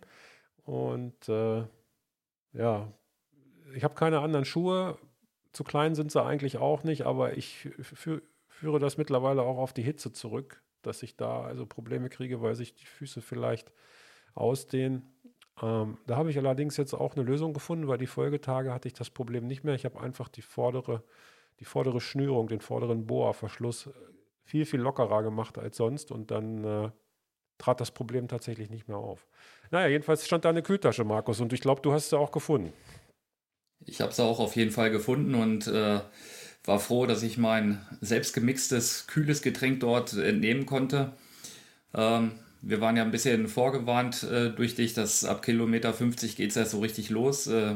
Und äh, ja, ich habe keine anderen Schuhe. Zu klein sind sie eigentlich auch nicht, aber ich fü führe das mittlerweile auch auf die Hitze zurück, dass ich da also Probleme kriege, weil sich die Füße vielleicht ausdehnen. Ähm, da habe ich allerdings jetzt auch eine Lösung gefunden, weil die Folgetage hatte ich das Problem nicht mehr. Ich habe einfach die vordere, die vordere Schnürung, den vorderen Boa-Verschluss viel, viel lockerer gemacht als sonst und dann äh, trat das Problem tatsächlich nicht mehr auf. Naja, jedenfalls stand da eine Kühltasche, Markus, und ich glaube, du hast sie auch gefunden. Ich habe es auch auf jeden Fall gefunden und äh, war froh, dass ich mein selbstgemixtes, kühles Getränk dort entnehmen konnte. Ähm, wir waren ja ein bisschen vorgewarnt äh, durch dich, dass ab Kilometer fünfzig geht es erst so richtig los. Äh,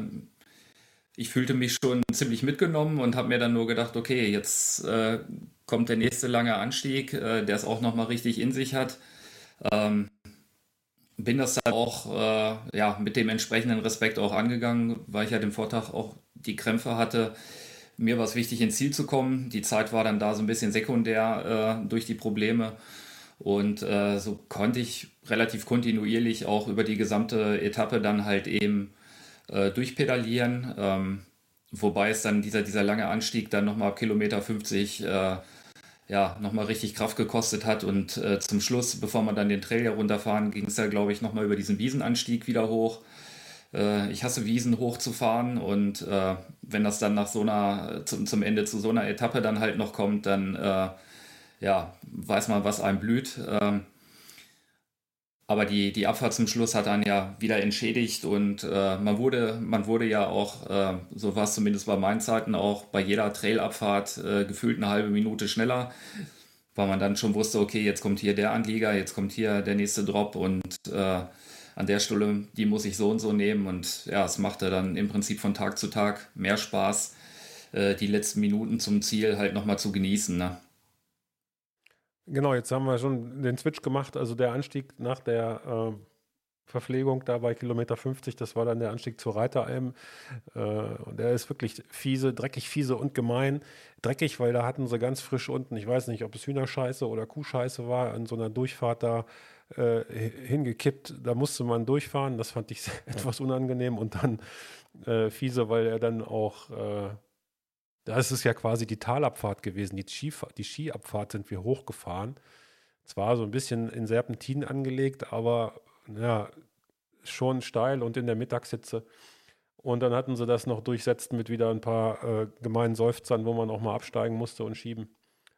ich fühlte mich schon ziemlich mitgenommen und habe mir dann nur gedacht, okay, jetzt äh, kommt der nächste lange Anstieg, äh, der es auch nochmal richtig in sich hat. Ähm, bin das dann auch äh, ja, mit dem entsprechenden Respekt auch angegangen, weil ich ja den Vortag auch die Krämpfe hatte. Mir war es wichtig, ins Ziel zu kommen. Die Zeit war dann da so ein bisschen sekundär äh, durch die Probleme. Und äh, so konnte ich relativ kontinuierlich auch über die gesamte Etappe dann halt eben äh, durchpedalieren. Ähm, wobei es dann dieser, dieser lange Anstieg dann nochmal ab Kilometer fünfzig äh, ja, nochmal richtig Kraft gekostet hat. Und äh, zum Schluss, bevor man dann den Trail herunterfahren, ging es ja, glaube ich, nochmal über diesen Wiesenanstieg wieder hoch. Äh, ich hasse Wiesen hochzufahren und äh, wenn das dann nach so einer, zum, zum Ende zu so einer Etappe dann halt noch kommt, dann äh, ja, weiß man, was einem blüht. Ähm, aber die, die Abfahrt zum Schluss hat dann ja wieder entschädigt und äh, man wurde, man wurde ja auch, äh, so war es zumindest bei meinen Zeiten, auch bei jeder Trailabfahrt äh, gefühlt eine halbe Minute schneller, weil man dann schon wusste, okay, jetzt kommt hier der Anlieger, jetzt kommt hier der nächste Drop und äh, an der Stelle, die muss ich so und so nehmen und ja, es machte dann im Prinzip von Tag zu Tag mehr Spaß, äh, die letzten Minuten zum Ziel halt nochmal zu genießen, ne? Genau, jetzt haben wir schon den Switch gemacht. Also der Anstieg nach der äh, Verpflegung da bei Kilometer fünfzig, das war dann der Anstieg zur Reiteralm. Äh, und der ist wirklich fiese, dreckig, fiese und gemein. Dreckig, weil da hatten sie ganz frisch unten, ich weiß nicht, ob es Hühnerscheiße oder Kuhscheiße war, an so einer Durchfahrt da äh, hingekippt. Da musste man durchfahren. Das fand ich etwas unangenehm. Und dann äh, fiese, weil er dann auch... Äh, Da ist es ja quasi die Talabfahrt gewesen, die, Skifa die Skiabfahrt sind wir hochgefahren. Zwar so ein bisschen in Serpentinen angelegt, aber ja, schon steil und in der Mittagshitze. Und dann hatten sie das noch durchsetzt mit wieder ein paar äh, gemeinen Seufzern, wo man auch mal absteigen musste und schieben.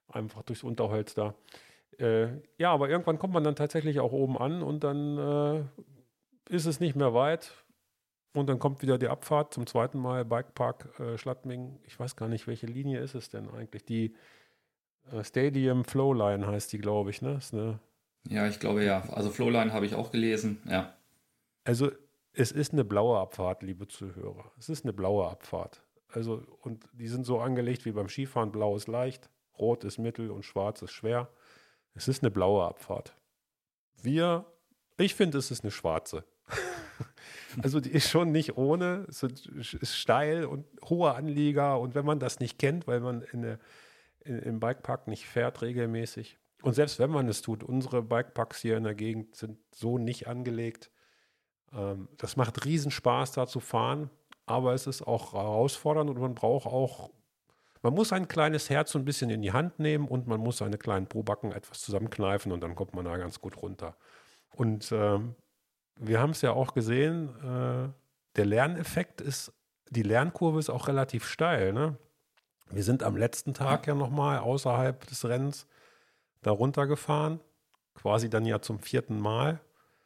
einfach durchs Unterholz da. Äh, ja, aber irgendwann kommt man dann tatsächlich auch oben an und dann äh, ist es nicht mehr weit. Und dann kommt wieder die Abfahrt zum zweiten Mal, Bikepark äh, Schladming. Ich weiß gar nicht, welche Linie ist es denn eigentlich? Die äh, Stadium Flowline heißt die, glaube ich, ne? Ist eine Ja, ich glaube ja. Also Flowline habe ich auch gelesen, ja. Also es ist eine blaue Abfahrt, liebe Zuhörer. Es ist eine blaue Abfahrt. Also, und die sind so angelegt wie beim Skifahren. Blau ist leicht, rot ist mittel und schwarz ist schwer. Es ist eine blaue Abfahrt. Wir, ich finde, es ist eine schwarze. Also die ist schon nicht ohne, es ist steil und hohe Anlieger. Und wenn man das nicht kennt, weil man in der, in, im Bikepark nicht fährt regelmäßig, und selbst wenn man es tut, unsere Bikeparks hier in der Gegend sind so nicht angelegt. Ähm, das macht riesen Spaß, da zu fahren, aber es ist auch herausfordernd und man braucht auch, man muss ein kleines Herz so ein bisschen in die Hand nehmen und man muss seine kleinen Probacken etwas zusammenkneifen und dann kommt man da ganz gut runter. Und ähm, wir haben es ja auch gesehen, äh, der Lerneffekt ist, die Lernkurve ist auch relativ steil. Ne? Wir sind am letzten Tag ja nochmal außerhalb des Rennens da runtergefahren, quasi dann ja zum vierten Mal.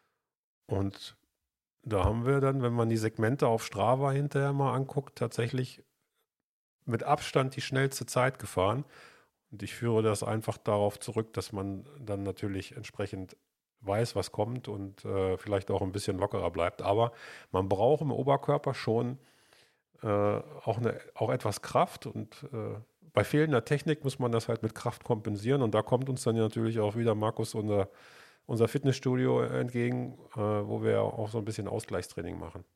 Und da haben wir dann, wenn man die Segmente auf Strava hinterher mal anguckt, tatsächlich mit Abstand die schnellste Zeit gefahren. Und ich führe das einfach darauf zurück, dass man dann natürlich entsprechend weiß, was kommt und äh, vielleicht auch ein bisschen lockerer bleibt. Aber man braucht im Oberkörper schon äh, auch, eine, auch etwas Kraft und äh, bei fehlender Technik muss man das halt mit Kraft kompensieren und da kommt uns dann natürlich auch wieder Markus, unser, unser Fitnessstudio entgegen, äh, wo wir auch so ein bisschen Ausgleichstraining machen.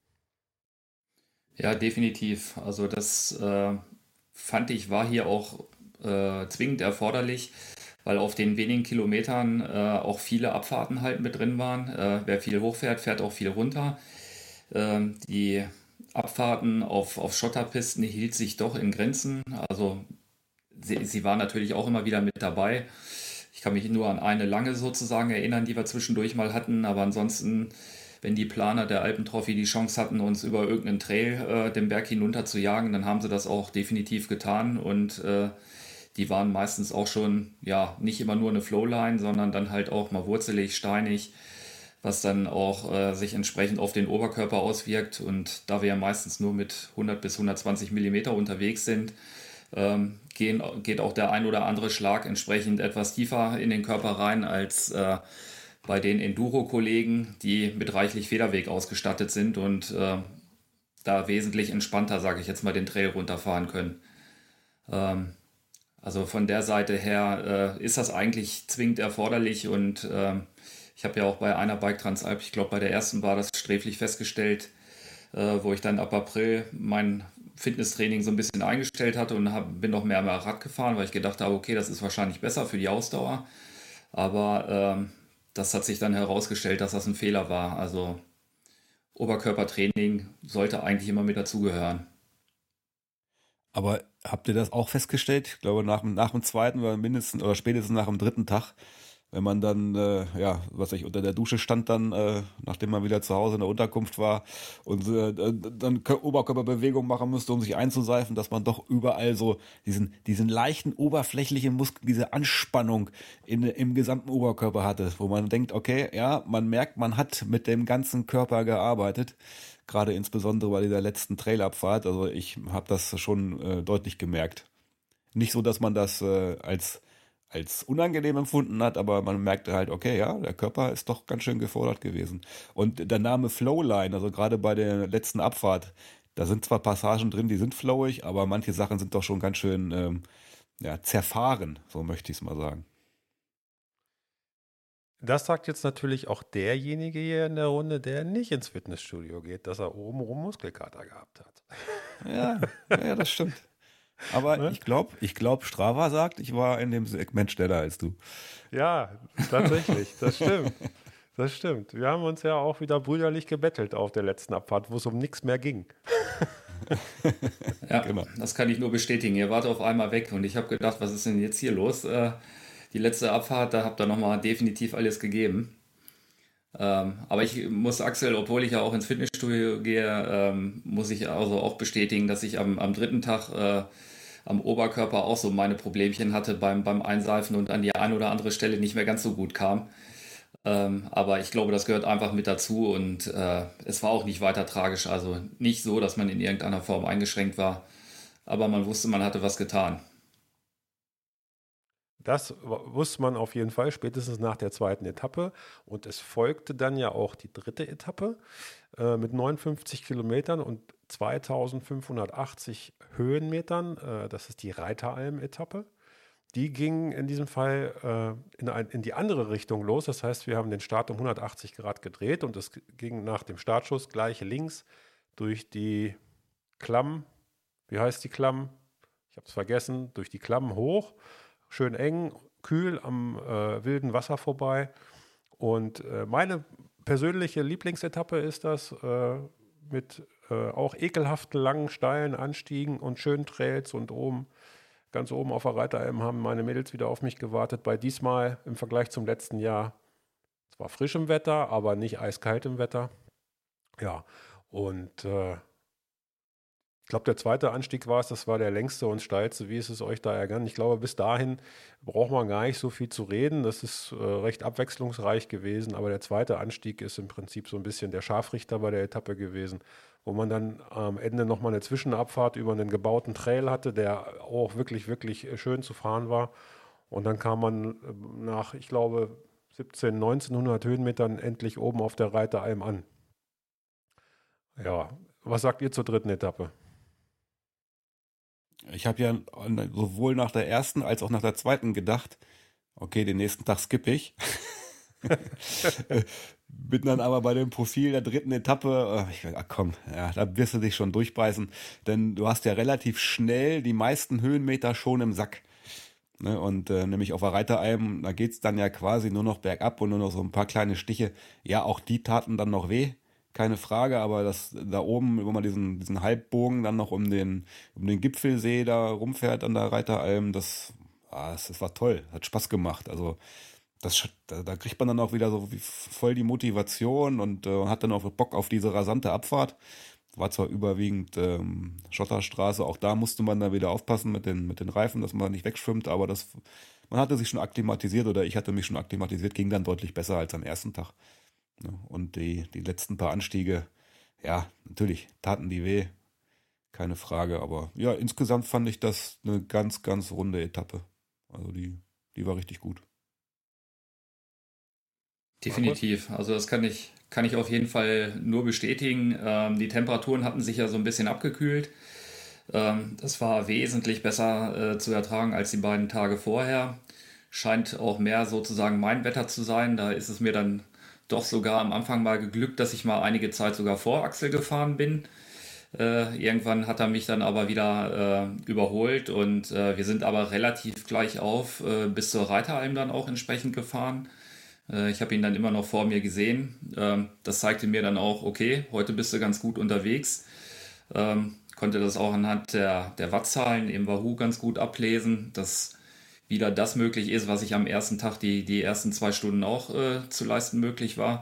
Ja, definitiv. Also das äh, fand ich war hier auch äh, zwingend erforderlich, weil auf den wenigen Kilometern äh, auch viele Abfahrten halt mit drin waren. Äh, wer viel hochfährt, fährt auch viel runter. Ähm, die Abfahrten auf, auf Schotterpisten hielt sich doch in Grenzen. Also sie, sie war natürlich auch immer wieder mit dabei. Ich kann mich nur an eine lange sozusagen erinnern, die wir zwischendurch mal hatten, aber ansonsten, wenn die Planer der Alpentrophy die Chance hatten, uns über irgendeinen Trail äh, den Berg hinunter zu jagen, dann haben sie das auch definitiv getan und äh, die waren meistens auch schon, ja, nicht immer nur eine Flowline, sondern dann halt auch mal wurzelig, steinig, was dann auch äh, sich entsprechend auf den Oberkörper auswirkt und da wir ja meistens nur mit hundert bis hundertzwanzig Millimeter unterwegs sind, Ähm, gehen, geht auch der ein oder andere Schlag entsprechend etwas tiefer in den Körper rein als äh, bei den Enduro-Kollegen, die mit reichlich Federweg ausgestattet sind und äh, da wesentlich entspannter, sage ich jetzt mal, den Trail runterfahren können. Ähm, also von der Seite her äh, ist das eigentlich zwingend erforderlich und äh, ich habe ja auch bei einer Bike Transalp, ich glaube bei der ersten war das sträflich festgestellt, äh, wo ich dann ab April mein Fitnesstraining so ein bisschen eingestellt hatte und hab, bin noch mehr mal Rad gefahren, weil ich gedacht habe, okay, das ist wahrscheinlich besser für die Ausdauer. Aber ähm, das hat sich dann herausgestellt, dass das ein Fehler war. Also Oberkörpertraining sollte eigentlich immer mit dazugehören. Aber habt ihr das auch festgestellt? Ich glaube, nach, dem- nach dem zweiten oder mindestens oder spätestens nach dem dritten Tag, wenn man dann, äh, ja, was weiß ich, unter der Dusche stand dann, äh, nachdem man wieder zu Hause in der Unterkunft war und äh, dann Kö- Oberkörperbewegung machen musste, um sich einzuseifen, dass man doch überall so diesen, diesen leichten oberflächlichen Muskel, diese Anspannung in, im gesamten Oberkörper hatte, wo man denkt, okay, ja, man merkt, man hat mit dem ganzen Körper gearbeitet, gerade insbesondere bei dieser letzten Trailabfahrt. Also ich habe das schon äh, deutlich gemerkt. Nicht so, dass man das äh, als als unangenehm empfunden hat, aber man merkte halt, okay, ja, der Körper ist doch ganz schön gefordert gewesen. Und der Name Flowline, also gerade bei der letzten Abfahrt, da sind zwar Passagen drin, die sind flowig, aber manche Sachen sind doch schon ganz schön ähm, ja, zerfahren, so möchte ich es mal sagen. Das sagt jetzt natürlich auch derjenige hier in der Runde, der nicht ins Fitnessstudio geht, dass er obenrum Muskelkater gehabt hat. Ja, ja, das stimmt. Aber Ne? ich glaube, ich glaube, Strava sagt, ich war in dem Segment schneller als du. Ja, tatsächlich, das stimmt. Das stimmt. Wir haben uns ja auch wieder brüderlich gebettelt auf der letzten Abfahrt, wo es um nichts mehr ging. Ja, Genau. das kann ich nur bestätigen. Ihr wart auf einmal weg und ich habe gedacht, was ist denn jetzt hier los? Äh, die letzte Abfahrt, da habt ihr nochmal definitiv alles gegeben. Ähm, aber ich muss Axel, obwohl ich ja auch ins Fitnessstudio gehe, ähm, muss ich also auch bestätigen, dass ich am, am dritten Tag äh, am Oberkörper auch so meine Problemchen hatte beim, beim Einseifen und an die eine oder andere Stelle nicht mehr ganz so gut kam. Ähm, aber ich glaube, das gehört einfach mit dazu und äh, es war auch nicht weiter tragisch. Also nicht so, dass man in irgendeiner Form eingeschränkt war, aber man wusste, man hatte was getan. Das wusste man auf jeden Fall, spätestens nach der zweiten Etappe. Und es folgte dann ja auch die dritte Etappe äh, mit neunundfünfzig Kilometern und zweitausendfünfhundertachtzig Höhenmetern. Äh, das ist die Reiteralm-Etappe. Die ging in diesem Fall äh, in, ein, in die andere Richtung los. Das heißt, wir haben den Start um hundertachtzig Grad gedreht und es ging nach dem Startschuss gleich links durch die Klamm. Wie heißt die Klamm? Ich habe es vergessen. Durch die Klamm hoch. Schön eng, kühl am äh, wilden Wasser vorbei. Und äh, meine persönliche Lieblingsetappe ist das äh, mit äh, auch ekelhaften langen, steilen Anstiegen und schönen Trails. Und oben, ganz oben auf der Reiteralm haben meine Mädels wieder auf mich gewartet. Bei diesmal im Vergleich zum letzten Jahr zwar frischem Wetter, aber nicht eiskaltem Wetter. Ja, und äh, ich glaube, der zweite Anstieg war es, das war der längste und steilste. Wie ist es euch da ergangen? Ich glaube, bis dahin braucht man gar nicht so viel zu reden. Das ist äh, recht abwechslungsreich gewesen, aber der zweite Anstieg ist im Prinzip so ein bisschen der Scharfrichter bei der Etappe gewesen, wo man dann am Ende nochmal eine Zwischenabfahrt über einen gebauten Trail hatte, der auch wirklich, wirklich schön zu fahren war. Und dann kam man äh, nach, ich glaube, siebzehnhundert, neunzehnhundert Höhenmetern endlich oben auf der Reiteralm an. Ja, was sagt ihr zur dritten Etappe? Ich habe ja sowohl nach der ersten als auch nach der zweiten gedacht, okay, den nächsten Tag skippe ich. Bin dann aber bei dem Profil der dritten Etappe, ich, ach komm, ja, da wirst du dich schon durchbeißen, denn du hast ja relativ schnell die meisten Höhenmeter schon im Sack. Ne, und äh, nämlich auf der Reiteralm, da geht's dann ja quasi nur noch bergab und nur noch so ein paar kleine Stiche. Ja, auch die taten dann noch weh. Keine Frage, aber das da oben, wo man diesen, diesen Halbbogen dann noch um den, um den Gipfelsee da rumfährt an der Reiteralm, das, ah, das, das war toll, hat Spaß gemacht. Also das, da, da kriegt man dann auch wieder so voll die Motivation und äh, hat dann auch Bock auf diese rasante Abfahrt. War zwar überwiegend ähm, Schotterstraße, auch da musste man dann wieder aufpassen mit den, mit den Reifen, dass man nicht wegschwimmt, aber das, man hatte sich schon akklimatisiert oder ich hatte mich schon akklimatisiert, ging dann deutlich besser als am ersten Tag. Und die, die letzten paar Anstiege, ja, natürlich taten die weh, keine Frage. Aber ja, insgesamt fand ich das eine ganz, ganz runde Etappe. Also die, die war richtig gut. Definitiv. Also das kann ich, kann ich auf jeden Fall nur bestätigen. Ähm, die Temperaturen hatten sich ja so ein bisschen abgekühlt. Ähm, das war wesentlich besser äh, zu ertragen als die beiden Tage vorher. Scheint auch mehr sozusagen mein Wetter zu sein. Da ist es mir dann doch sogar am Anfang mal geglückt, dass ich mal einige Zeit sogar vor Axel gefahren bin. Äh, irgendwann hat er mich dann aber wieder äh, überholt und äh, wir sind aber relativ gleich auf äh, bis zur Reiteralm dann auch entsprechend gefahren. Äh, ich habe ihn dann immer noch vor mir gesehen. Ähm, das zeigte mir dann auch, okay, heute bist du ganz gut unterwegs. Ähm, konnte das auch anhand der, der Wattzahlen im Wahoo ganz gut ablesen, dass wieder das möglich ist, was ich am ersten Tag die, die ersten zwei Stunden auch äh, zu leisten möglich war.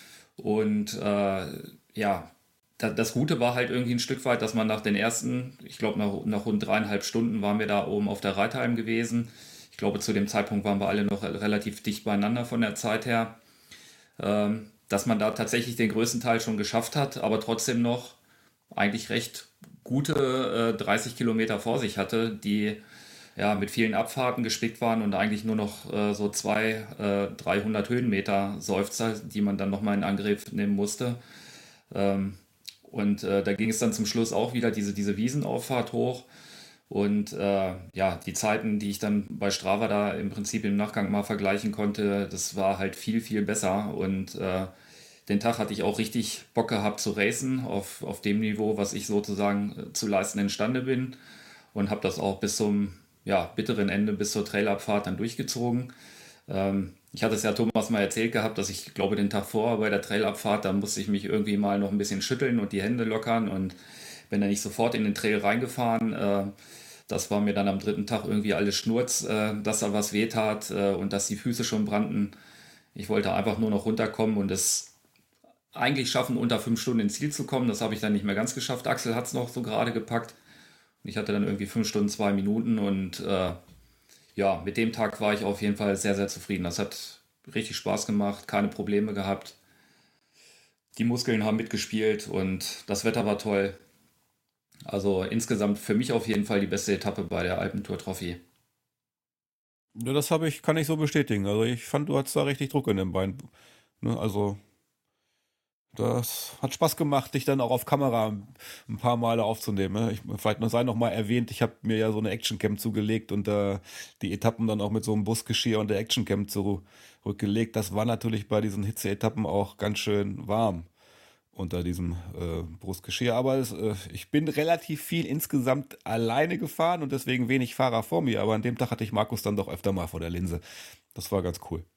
Und äh, ja, da, das Gute war halt irgendwie ein Stück weit, dass man nach den ersten, ich glaube nach, nach rund dreieinhalb Stunden waren wir da oben auf der Reiteralm gewesen. Ich glaube, zu dem Zeitpunkt waren wir alle noch relativ dicht beieinander von der Zeit her. Ähm, dass man da tatsächlich den größten Teil schon geschafft hat, aber trotzdem noch eigentlich recht gute äh, dreißig Kilometer vor sich hatte, die ja, mit vielen Abfahrten gespickt waren und eigentlich nur noch äh, so zweihundert, äh, dreihundert Höhenmeter Seufzer, die man dann nochmal in Angriff nehmen musste. Ähm, und äh, da ging es dann zum Schluss auch wieder diese, diese Wiesenauffahrt hoch. Und äh, ja, die Zeiten, die ich dann bei Strava da im Prinzip im Nachgang mal vergleichen konnte, das war halt viel, viel besser. Und äh, den Tag hatte ich auch richtig Bock gehabt zu racen auf, auf dem Niveau, was ich sozusagen äh, zu leisten imstande bin. Und habe das auch bis zum ja, bitteren Ende bis zur Trailabfahrt dann durchgezogen. Ähm, ich hatte es ja Thomas mal erzählt gehabt, dass ich glaube den Tag vor bei der Trailabfahrt, da musste ich mich irgendwie mal noch ein bisschen schütteln und die Hände lockern und bin dann nicht sofort in den Trail reingefahren. Äh, das war mir dann am dritten Tag irgendwie alles Schnurz, äh, dass da was wehtat äh, und dass die Füße schon brannten. Ich wollte einfach nur noch runterkommen und es eigentlich schaffen, unter fünf Stunden ins Ziel zu kommen. Das habe ich dann nicht mehr ganz geschafft. Axel hat es noch so gerade gepackt. Ich hatte dann irgendwie fünf Stunden, zwei Minuten und äh, ja, mit dem Tag war ich auf jeden Fall sehr, sehr zufrieden. Das hat richtig Spaß gemacht, keine Probleme gehabt. Die Muskeln haben mitgespielt und das Wetter war toll. Also insgesamt für mich auf jeden Fall die beste Etappe bei der Alpentour Trophy. Ja, das habe ich, kann ich so bestätigen. Also ich fand, du hattest da richtig Druck in den Beinen. Ne, also das hat Spaß gemacht, dich dann auch auf Kamera ein paar Male aufzunehmen. Ne? Ich, vielleicht noch sei noch mal erwähnt, ich habe mir ja so eine Actioncam zugelegt und äh, die Etappen dann auch mit so einem Busgeschirr und der Actioncam zurückgelegt. Das war natürlich bei diesen Hitze-Etappen auch ganz schön warm unter diesem äh, Brustgeschirr. Aber es, äh, ich bin relativ viel insgesamt alleine gefahren und deswegen wenig Fahrer vor mir. Aber an dem Tag hatte ich Markus dann doch öfter mal vor der Linse. Das war ganz cool.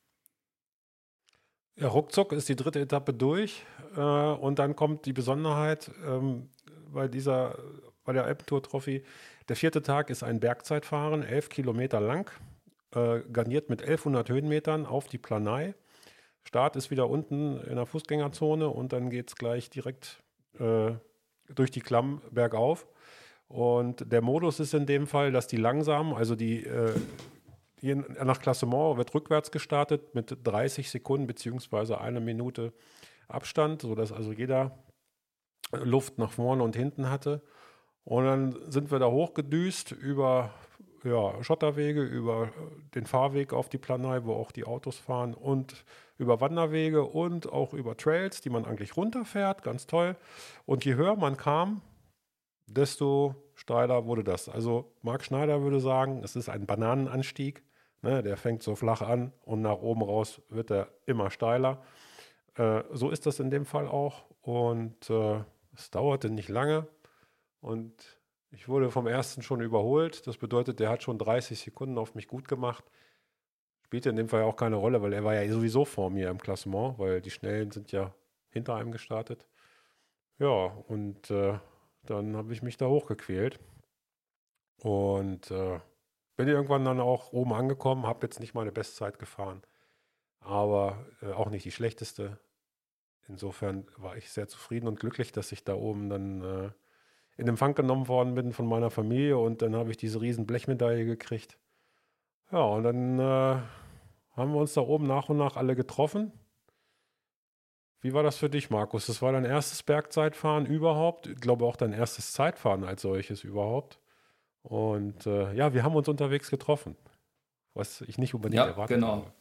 Ja, ruckzuck ist die dritte Etappe durch äh, und dann kommt die Besonderheit ähm, bei dieser, bei der Alpentour Trophy. Der vierte Tag ist ein Bergzeitfahren, elf Kilometer lang, äh, garniert mit elfhundert Höhenmetern auf die Planei. Start ist wieder unten in der Fußgängerzone und dann geht es gleich direkt äh, durch die Klamm bergauf. Und der Modus ist in dem Fall, dass die langsamen, also die äh, Je nach Klassement wird rückwärts gestartet mit dreißig Sekunden beziehungsweise eine Minute Abstand, sodass also jeder Luft nach vorne und hinten hatte. Und dann sind wir da hochgedüst über ja, Schotterwege, über den Fahrweg auf die Planei, wo auch die Autos fahren und über Wanderwege und auch über Trails, die man eigentlich runterfährt, ganz toll. Und je höher man kam, desto steiler wurde das. Also Marc Schneider würde sagen, es ist ein Bananenanstieg. Ne, der fängt so flach an und nach oben raus wird er immer steiler. Äh, so ist das in dem Fall auch. Und äh, es dauerte nicht lange. Und ich wurde vom ersten schon überholt. Das bedeutet, der hat schon dreißig Sekunden auf mich gut gemacht. Spielte in dem Fall auch keine Rolle, weil er war ja sowieso vor mir im Klassement, weil die Schnellen sind ja hinter einem gestartet. Ja, und äh, dann habe ich mich da hochgequält. Und äh, bin irgendwann dann auch oben angekommen, habe jetzt nicht meine Bestzeit gefahren, aber äh, auch nicht die schlechteste. Insofern war ich sehr zufrieden und glücklich, dass ich da oben dann äh, in Empfang genommen worden bin von meiner Familie und dann habe ich diese riesen Blechmedaille gekriegt. Ja, und dann äh, haben wir uns da oben nach und nach alle getroffen. Wie war das für dich, Markus? Das war dein erstes Bergzeitfahren überhaupt? Ich glaube auch dein erstes Zeitfahren als solches überhaupt. Und äh, ja, wir haben uns unterwegs getroffen, was ich nicht unbedingt ja, erwartet genau. habe.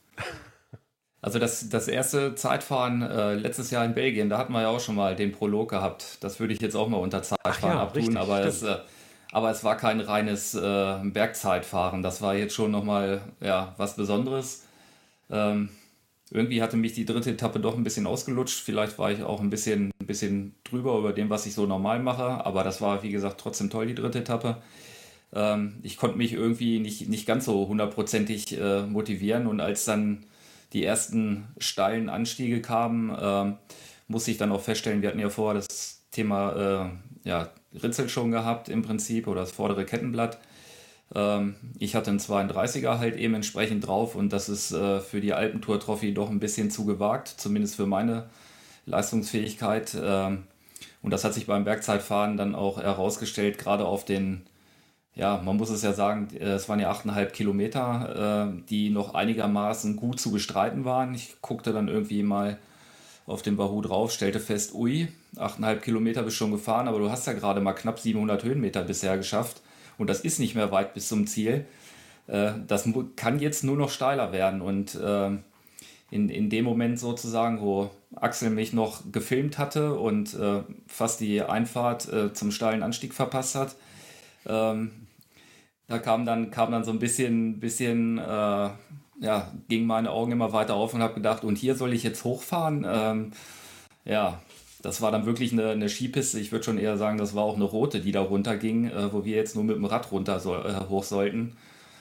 Also das, das erste Zeitfahren äh, letztes Jahr in Belgien, da hatten wir ja auch schon mal den Prolog gehabt. Das würde ich jetzt auch mal unter Zeitfahren ja, abtun, richtig, aber, stimmt. es, äh, aber es war kein reines äh, Bergzeitfahren. Das war jetzt schon nochmal ja, was Besonderes. Ähm, irgendwie hatte mich die dritte Etappe doch ein bisschen ausgelutscht. Vielleicht war ich auch ein bisschen, ein bisschen drüber über dem, was ich so normal mache. Aber das war, wie gesagt, trotzdem toll, die dritte Etappe. Ähm, ich konnte mich irgendwie nicht, nicht ganz so hundertprozentig äh, motivieren. Und als dann die ersten steilen Anstiege kamen, ähm, musste ich dann auch feststellen, wir hatten ja vorher das Thema äh, ja, Ritzel schon gehabt im Prinzip oder das vordere Kettenblatt. Ähm, ich hatte einen zweiunddreißiger halt eben entsprechend drauf und das ist äh, für die Alpentour Trophy doch ein bisschen zu gewagt, zumindest für meine Leistungsfähigkeit. Ähm, und das hat sich beim Bergzeitfahren dann auch herausgestellt, gerade auf den, ja, man muss es ja sagen, es waren ja achteinhalb Kilometer, äh, die noch einigermaßen gut zu bestreiten waren. Ich guckte dann irgendwie mal auf den Wahoo drauf, stellte fest, ui, achteinhalb Kilometer bist schon gefahren, aber du hast ja gerade mal knapp siebenhundert Höhenmeter bisher geschafft. Und das ist nicht mehr weit bis zum Ziel. Äh, das mu- kann jetzt nur noch steiler werden. Und äh, in, in dem Moment sozusagen, wo Axel mich noch gefilmt hatte und äh, fast die Einfahrt äh, zum steilen Anstieg verpasst hat, ähm, da kam dann, kam dann so ein bisschen, bisschen äh, ja, gingen meine Augen immer weiter auf und habe gedacht, und hier soll ich jetzt hochfahren? Ähm, ja, das war dann wirklich eine, eine Skipiste. Ich würde schon eher sagen, das war auch eine rote, die da runterging, äh, wo wir jetzt nur mit dem Rad runter so, äh, hoch sollten.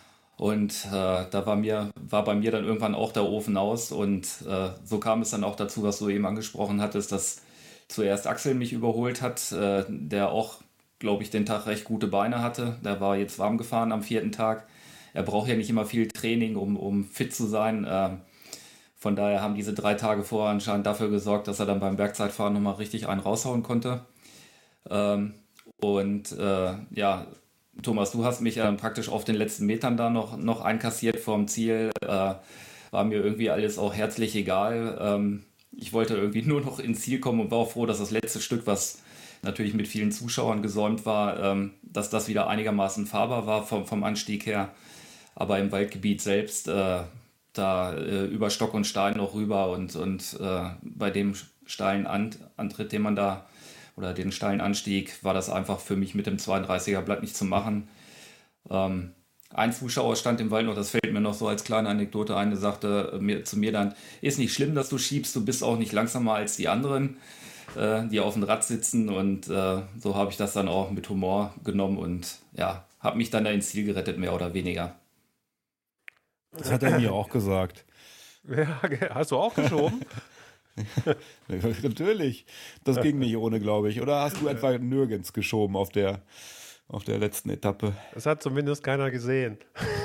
Und äh, da war mir, war bei mir dann irgendwann auch der Ofen aus. Und äh, so kam es dann auch dazu, was du eben angesprochen hattest, dass zuerst Axel mich überholt hat, äh, der auch, glaube ich, den Tag recht gute Beine hatte. Der war jetzt warm gefahren am vierten Tag. Er braucht ja nicht immer viel Training, um, um fit zu sein. Äh, Von daher haben diese drei Tage vorher anscheinend dafür gesorgt, dass er dann beim Bergzeitfahren nochmal richtig einen raushauen konnte. Ähm, und äh, ja, Thomas, du hast mich ja praktisch auf den letzten Metern da noch, noch einkassiert vorm Ziel. Äh, war mir irgendwie alles auch herzlich egal. Ähm, ich wollte irgendwie nur noch ins Ziel kommen und war auch froh, dass das letzte Stück, was natürlich mit vielen Zuschauern gesäumt war, ähm, dass das wieder einigermaßen fahrbar war vom, vom Anstieg her. Aber im Waldgebiet selbst, äh, da äh, über Stock und Stein noch rüber und, und äh, bei dem steilen An- Antritt, den man da, oder den steilen Anstieg, war das einfach für mich mit dem zweiunddreißiger Blatt nicht zu machen. Ähm, ein Zuschauer stand im Wald noch, das fällt mir noch so als kleine Anekdote ein, der sagte mir, zu mir dann, ist nicht schlimm, dass du schiebst, du bist auch nicht langsamer als die anderen, äh, die auf dem Rad sitzen, und äh, so habe ich das dann auch mit Humor genommen und ja, habe mich dann da ins Ziel gerettet, mehr oder weniger. Das hat er mir auch gesagt. Ja, hast du auch geschoben? Natürlich. Das ging nicht ohne, glaube ich. Oder hast du etwa nirgends geschoben auf der, auf der letzten Etappe? Das hat zumindest keiner gesehen.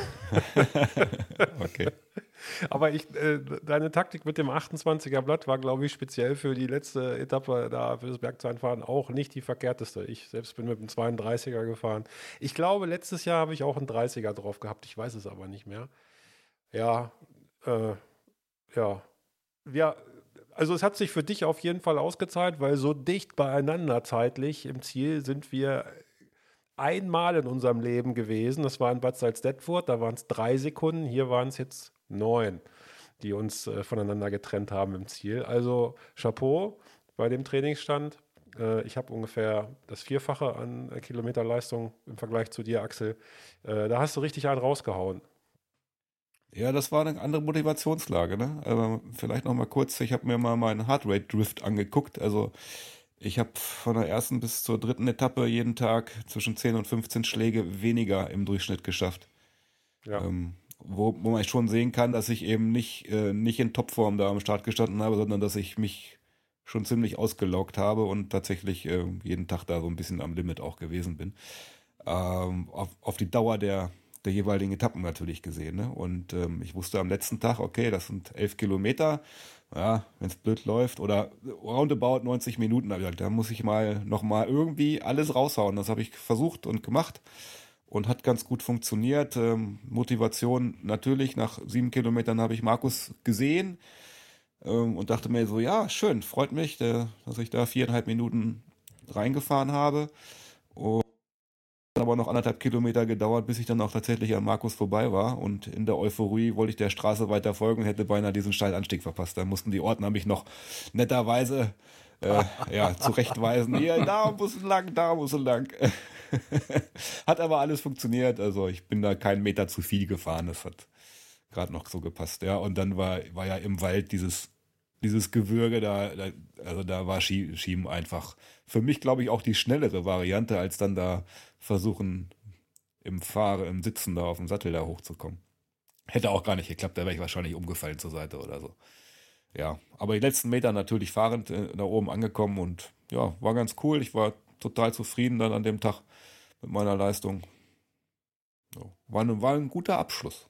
Okay. Aber ich, äh, deine Taktik mit dem achtundzwanziger Blatt war, glaube ich, speziell für die letzte Etappe da für das Bergzeitfahren auch nicht die verkehrteste. Ich selbst bin mit dem zweiunddreißiger gefahren. Ich glaube, letztes Jahr habe ich auch einen dreißiger drauf gehabt. Ich weiß es aber nicht mehr. Ja, äh, ja. Ja, also es hat sich für dich auf jeden Fall ausgezahlt, weil so dicht beieinander zeitlich im Ziel sind wir einmal in unserem Leben gewesen. Das war in Bad Salzdetfurt, da waren es drei Sekunden, hier waren es jetzt neun, die uns äh, voneinander getrennt haben im Ziel. Also Chapeau bei dem Trainingsstand. Äh, ich habe ungefähr das Vierfache an äh, Kilometerleistung im Vergleich zu dir, Axel. Äh, da hast du richtig einen rausgehauen. Ja, das war eine andere Motivationslage, ne? Aber vielleicht noch mal kurz, ich habe mir mal meinen Heartrate Drift angeguckt. Also ich habe von der ersten bis zur dritten Etappe jeden Tag zwischen zehn und fünfzehn Schläge weniger im Durchschnitt geschafft. Ja. Ähm, wo, wo man schon sehen kann, dass ich eben nicht, äh, nicht in Topform da am Start gestanden habe, sondern dass ich mich schon ziemlich ausgelaugt habe und tatsächlich äh, jeden Tag da so ein bisschen am Limit auch gewesen bin. Ähm, auf, auf die Dauer der der jeweiligen Etappen natürlich gesehen. Ne? Und ähm, ich wusste am letzten Tag, okay, das sind elf Kilometer, ja, wenn es blöd läuft, oder roundabout neunzig Minuten, da muss ich mal nochmal irgendwie alles raushauen. Das habe ich versucht und gemacht und hat ganz gut funktioniert. Ähm, Motivation natürlich, nach sieben Kilometern habe ich Markus gesehen ähm, und dachte mir so, ja, schön, freut mich, der, dass ich da viereinhalb Minuten reingefahren habe. Und aber noch anderthalb Kilometer gedauert, bis ich dann auch tatsächlich an Markus vorbei war, und in der Euphorie wollte ich der Straße weiter folgen und hätte beinahe diesen steilen Anstieg verpasst. Da mussten die Ordner mich noch netterweise äh, ja, zurechtweisen. Hier, da muss es lang, da muss es lang. Hat aber alles funktioniert, also ich bin da keinen Meter zu viel gefahren, das hat gerade noch so gepasst. Ja, und dann war, war ja im Wald dieses Dieses Gewürge, da, da, also da war Schieben einfach für mich, glaube ich, auch die schnellere Variante, als dann da versuchen, im Fahre, im Sitzen da auf dem Sattel da hochzukommen. Hätte auch gar nicht geklappt, da wäre ich wahrscheinlich umgefallen zur Seite oder so. Ja, aber die letzten Meter natürlich fahrend äh, da oben angekommen und ja, war ganz cool. Ich war total zufrieden dann an dem Tag mit meiner Leistung. So, war, ein, war ein guter Abschluss.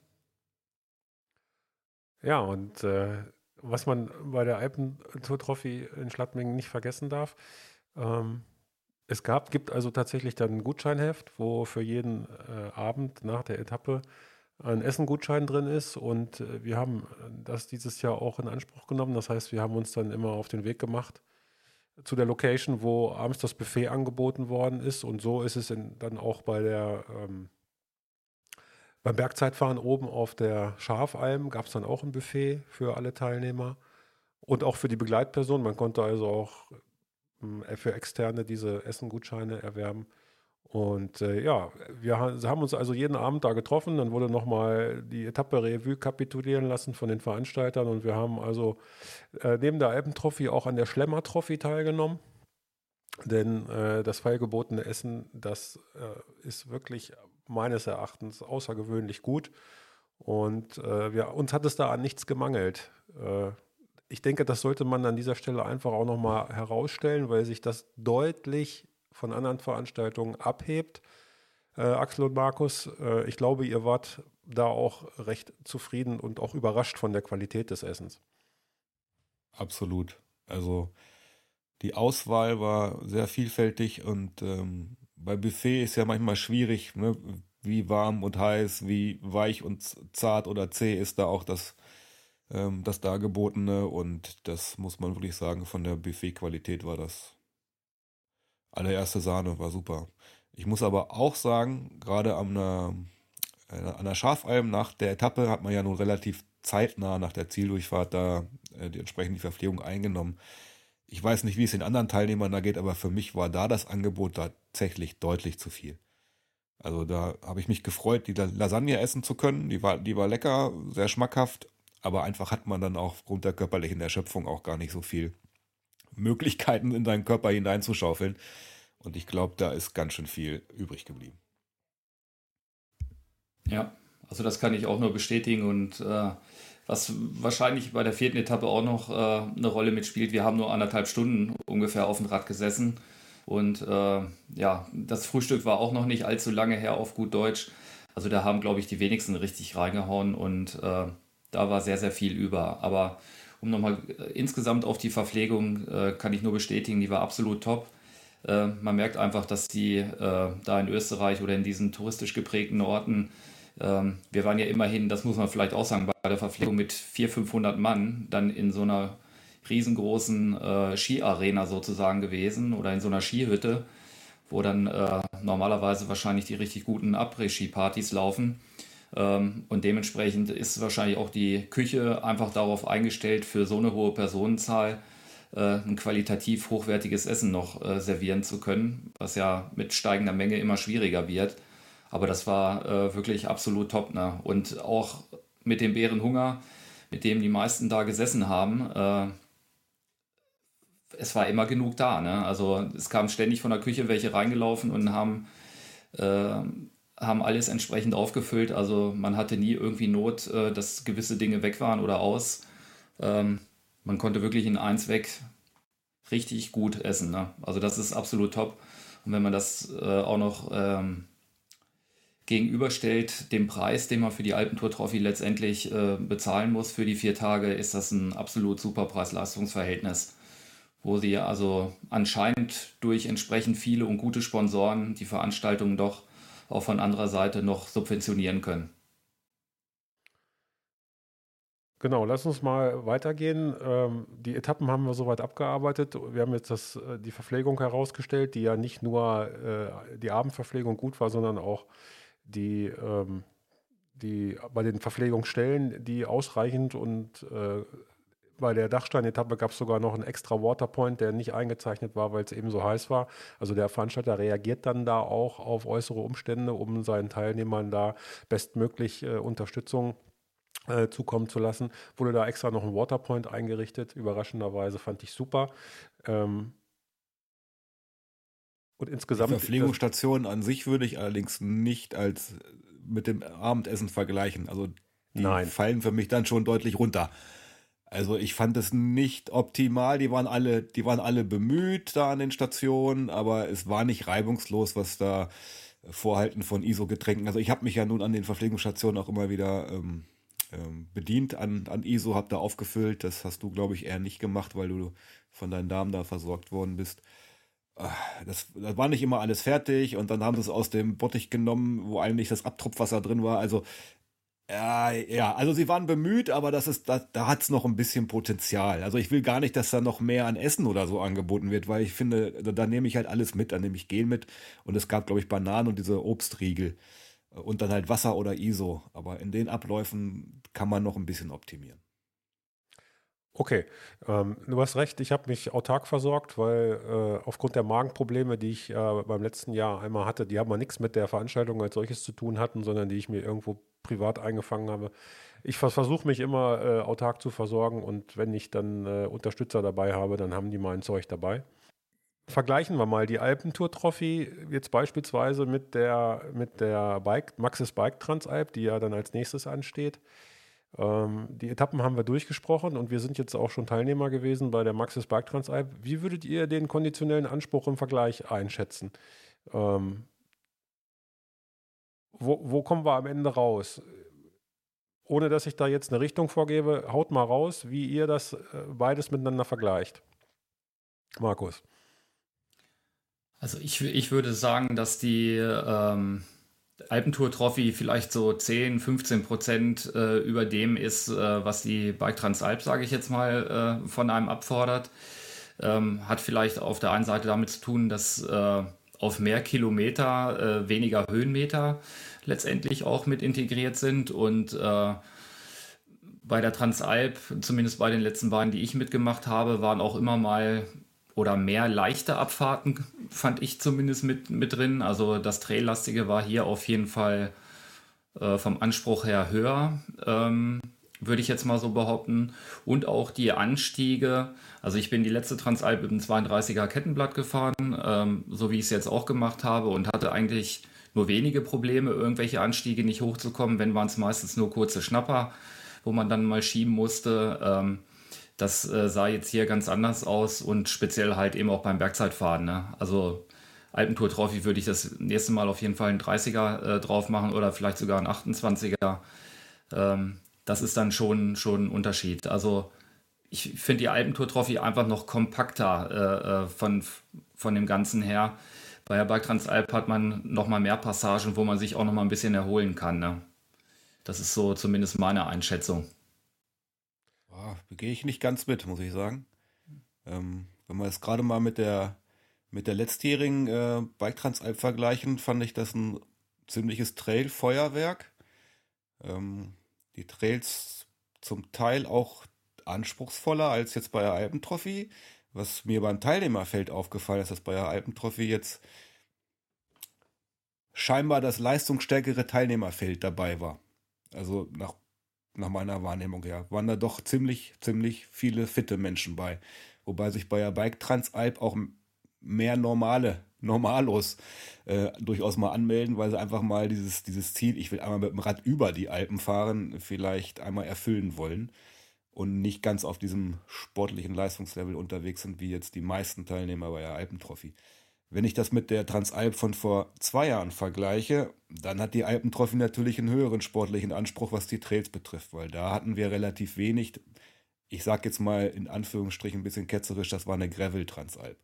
Ja, und äh, was man bei der Alpentour-Trophy in Schladming nicht vergessen darf, ähm, es gab, gibt also tatsächlich dann ein Gutscheinheft, wo für jeden äh, Abend nach der Etappe ein Essengutschein drin ist, und äh, wir haben das dieses Jahr auch in Anspruch genommen. Das heißt, wir haben uns dann immer auf den Weg gemacht zu der Location, wo abends das Buffet angeboten worden ist, und so ist es in, dann auch bei der ähm, beim Bergzeitfahren oben auf der Schafalm gab es dann auch ein Buffet für alle Teilnehmer und auch für die Begleitperson. Man konnte also auch äh, für Externe diese Essengutscheine erwerben. Und äh, ja, wir ha haben uns also jeden Abend da getroffen. Dann wurde nochmal die Etappe Revue kapitulieren lassen von den Veranstaltern. Und wir haben also äh, neben der Alpentrophy auch an der Schlemmer-Trophy teilgenommen. Denn äh, das feilgebotene Essen, das äh, ist wirklich meines Erachtens außergewöhnlich gut. Und äh, wir, uns hat es da an nichts gemangelt. Äh, ich denke, das sollte man an dieser Stelle einfach auch nochmal herausstellen, weil sich das deutlich von anderen Veranstaltungen abhebt. Äh, Axel und Markus, äh, ich glaube, ihr wart da auch recht zufrieden und auch überrascht von der Qualität des Essens. Absolut. Also die Auswahl war sehr vielfältig und ähm, bei Buffet ist ja manchmal schwierig, ne? Wie warm und heiß, wie weich und zart oder zäh ist da auch das, ähm, das Dargebotene. Und das muss man wirklich sagen, von der Buffet-Qualität war das allererste Sahne, war super. Ich muss aber auch sagen, gerade an der, an der Schafalm nach der Etappe hat man ja nun relativ zeitnah nach der Zieldurchfahrt da äh, die entsprechende Verpflegung eingenommen. Ich weiß nicht, wie es den anderen Teilnehmern da geht, aber für mich war da das Angebot tatsächlich deutlich zu viel. Also da habe ich mich gefreut, die Lasagne essen zu können. Die war, die war lecker, sehr schmackhaft, aber einfach hat man dann auch aufgrund der körperlichen Erschöpfung auch gar nicht so viel Möglichkeiten in seinen Körper hineinzuschaufeln. Und ich glaube, da ist ganz schön viel übrig geblieben. Ja, also das kann ich auch nur bestätigen und äh, was wahrscheinlich bei der vierten Etappe auch noch äh, eine Rolle mitspielt, wir haben nur anderthalb Stunden ungefähr auf dem Rad gesessen und äh, ja, das Frühstück war auch noch nicht allzu lange her auf gut Deutsch, also da haben, glaube ich, die wenigsten richtig reingehauen und äh, da war sehr, sehr viel über, aber um nochmal äh, insgesamt auf die Verpflegung äh, kann ich nur bestätigen, die war absolut top. Äh, man merkt einfach, dass die äh, da in Österreich oder in diesen touristisch geprägten Orten, ähm, wir waren ja immerhin, das muss man vielleicht auch sagen, bei der Verpflegung mit vierhundert, fünfhundert Mann dann in so einer riesengroßen äh, Skiarena sozusagen gewesen oder in so einer Skihütte, wo dann äh, normalerweise wahrscheinlich die richtig guten Après-Ski-Partys laufen. Ähm, und dementsprechend ist wahrscheinlich auch die Küche einfach darauf eingestellt, für so eine hohe Personenzahl äh, ein qualitativ hochwertiges Essen noch äh, servieren zu können, was ja mit steigender Menge immer schwieriger wird. Aber das war äh, wirklich absolut top. Ne? Und auch mit dem Bärenhunger, mit dem die meisten da gesessen haben, äh, es war immer genug da. Ne? Also es kam ständig von der Küche welche reingelaufen und haben, äh, haben alles entsprechend aufgefüllt. Also man hatte nie irgendwie Not, äh, dass gewisse Dinge weg waren oder aus. Ähm, man konnte wirklich in eins weg richtig gut essen. Ne? Also das ist absolut top. Und wenn man das äh, auch noch ähm, gegenüberstellt dem Preis, den man für die Alpentour Trophy letztendlich äh, bezahlen muss für die vier Tage, ist das ein absolut super Preis-Leistungs-Verhältnis, wo sie also anscheinend durch entsprechend viele und gute Sponsoren die Veranstaltungen doch auch von anderer Seite noch subventionieren können. Genau, lass uns mal weitergehen. Ähm, die Etappen haben wir soweit abgearbeitet. Wir haben jetzt das, äh, die Verpflegung herausgestellt, die ja nicht nur äh, die Abendverpflegung gut war, sondern auch die, ähm, die bei den Verpflegungsstellen, die ausreichend und äh, bei der Dachstein-Etappe gab es sogar noch einen extra Waterpoint, der nicht eingezeichnet war, weil es eben so heiß war. Also der Veranstalter reagiert dann da auch auf äußere Umstände, um seinen Teilnehmern da bestmöglich äh, Unterstützung äh, zukommen zu lassen. Wurde da extra noch ein Waterpoint eingerichtet. Überraschenderweise fand ich super. Ähm, und insgesamt. Die Verpflegungsstation an sich würde ich allerdings nicht als mit dem Abendessen vergleichen. Also die Nein. fallen für mich dann schon deutlich runter. Also ich fand es nicht optimal. Die waren alle, die waren alle bemüht da an den Stationen, aber es war nicht reibungslos, was da Vorhalten von I S O-Getränken. Also ich habe mich ja nun an den Verpflegungsstationen auch immer wieder ähm, ähm, bedient an, an I S O, habe da aufgefüllt. Das hast du, glaube ich, eher nicht gemacht, weil du von deinen Damen da versorgt worden bist. Das, das war nicht immer alles fertig und dann haben sie es aus dem Bottich genommen, wo eigentlich das Abtropfwasser drin war. Also ja, ja, also sie waren bemüht, aber das ist, da, da hat es noch ein bisschen Potenzial. Also ich will gar nicht, dass da noch mehr an Essen oder so angeboten wird, weil ich finde, da, da nehme ich halt alles mit, da nehme ich Gel mit und es gab, glaube ich, Bananen und diese Obstriegel und dann halt Wasser oder I S O. Aber in den Abläufen kann man noch ein bisschen optimieren. Okay, ähm, du hast recht, ich habe mich autark versorgt, weil äh, aufgrund der Magenprobleme, die ich äh, beim letzten Jahr einmal hatte, die haben mal nichts mit der Veranstaltung als solches zu tun hatten, sondern die ich mir irgendwo privat eingefangen habe. Ich vers versuche mich immer äh, autark zu versorgen und wenn ich dann äh, Unterstützer dabei habe, dann haben die mein Zeug dabei. Vergleichen wir mal die Alpentour Trophy jetzt beispielsweise mit der, mit der Bike, Maxis Bike Transalp, die ja dann als nächstes ansteht. Ähm, die Etappen haben wir durchgesprochen und wir sind jetzt auch schon Teilnehmer gewesen bei der Maxis Bike Transalp. Wie würdet ihr den konditionellen Anspruch im Vergleich einschätzen? Ähm, wo, wo kommen wir am Ende raus? Ohne dass ich da jetzt eine Richtung vorgebe, haut mal raus, wie ihr das äh, beides miteinander vergleicht. Markus. Also ich, ich würde sagen, dass die ähm, Alpentour Trophy vielleicht so zehn, fünfzehn Prozent äh, über dem ist, äh, was die Bike Transalp, sage ich jetzt mal, äh, von einem abfordert. Ähm, hat vielleicht auf der einen Seite damit zu tun, dass äh, auf mehr Kilometer äh, weniger Höhenmeter letztendlich auch mit integriert sind und äh, bei der Transalp, zumindest bei den letzten beiden, die ich mitgemacht habe, waren auch immer mal oder mehr leichte Abfahrten, fand ich zumindest mit, mit drin. Also das Traillastige war hier auf jeden Fall äh, vom Anspruch her höher, ähm, würde ich jetzt mal so behaupten. Und auch die Anstiege. Also ich bin die letzte Transalp mit einem zweiunddreißiger Kettenblatt gefahren, ähm, so wie ich es jetzt auch gemacht habe und hatte eigentlich nur wenige Probleme, irgendwelche Anstiege nicht hochzukommen. Wenn waren es meistens nur kurze Schnapper, wo man dann mal schieben musste. Ähm, das äh, sah jetzt hier ganz anders aus und speziell halt eben auch beim Bergzeitfahren. Ne? Also Alpentour Trophy würde ich das nächste Mal auf jeden Fall einen dreißiger äh, drauf machen oder vielleicht sogar einen achtundzwanziger. Ähm, das ist dann schon, schon ein Unterschied. Also ich finde die Alpentour Trophy einfach noch kompakter äh, äh, von, von dem Ganzen her. Bei der Bike Transalp hat man noch mal mehr Passagen, wo man sich auch noch mal ein bisschen erholen kann. Ne? Das ist so zumindest meine Einschätzung. Ah, gehe ich nicht ganz mit, muss ich sagen. Ähm, wenn wir es gerade mal mit der mit der letztjährigen äh, Bike Transalp vergleichen, fand ich das ein ziemliches Trail-Feuerwerk. Ähm, die Trails zum Teil auch anspruchsvoller als jetzt bei der Alpentrophy. Was mir beim Teilnehmerfeld aufgefallen ist, dass bei der Alpentrophy jetzt scheinbar das leistungsstärkere Teilnehmerfeld dabei war. Also nach, nach meiner Wahrnehmung her waren da doch ziemlich, ziemlich viele fitte Menschen bei. Wobei sich bei der Bike Transalp auch mehr normale Normalos äh, durchaus mal anmelden, weil sie einfach mal dieses, dieses Ziel, ich will einmal mit dem Rad über die Alpen fahren, vielleicht einmal erfüllen wollen und nicht ganz auf diesem sportlichen Leistungslevel unterwegs sind, wie jetzt die meisten Teilnehmer bei der Alpentrophy. Wenn ich das mit der Transalp von vor zwei Jahren vergleiche, dann hat die Alpentrophy natürlich einen höheren sportlichen Anspruch, was die Trails betrifft, weil da hatten wir relativ wenig. Ich sag jetzt mal in Anführungsstrichen ein bisschen ketzerisch, das war eine Gravel-Transalp.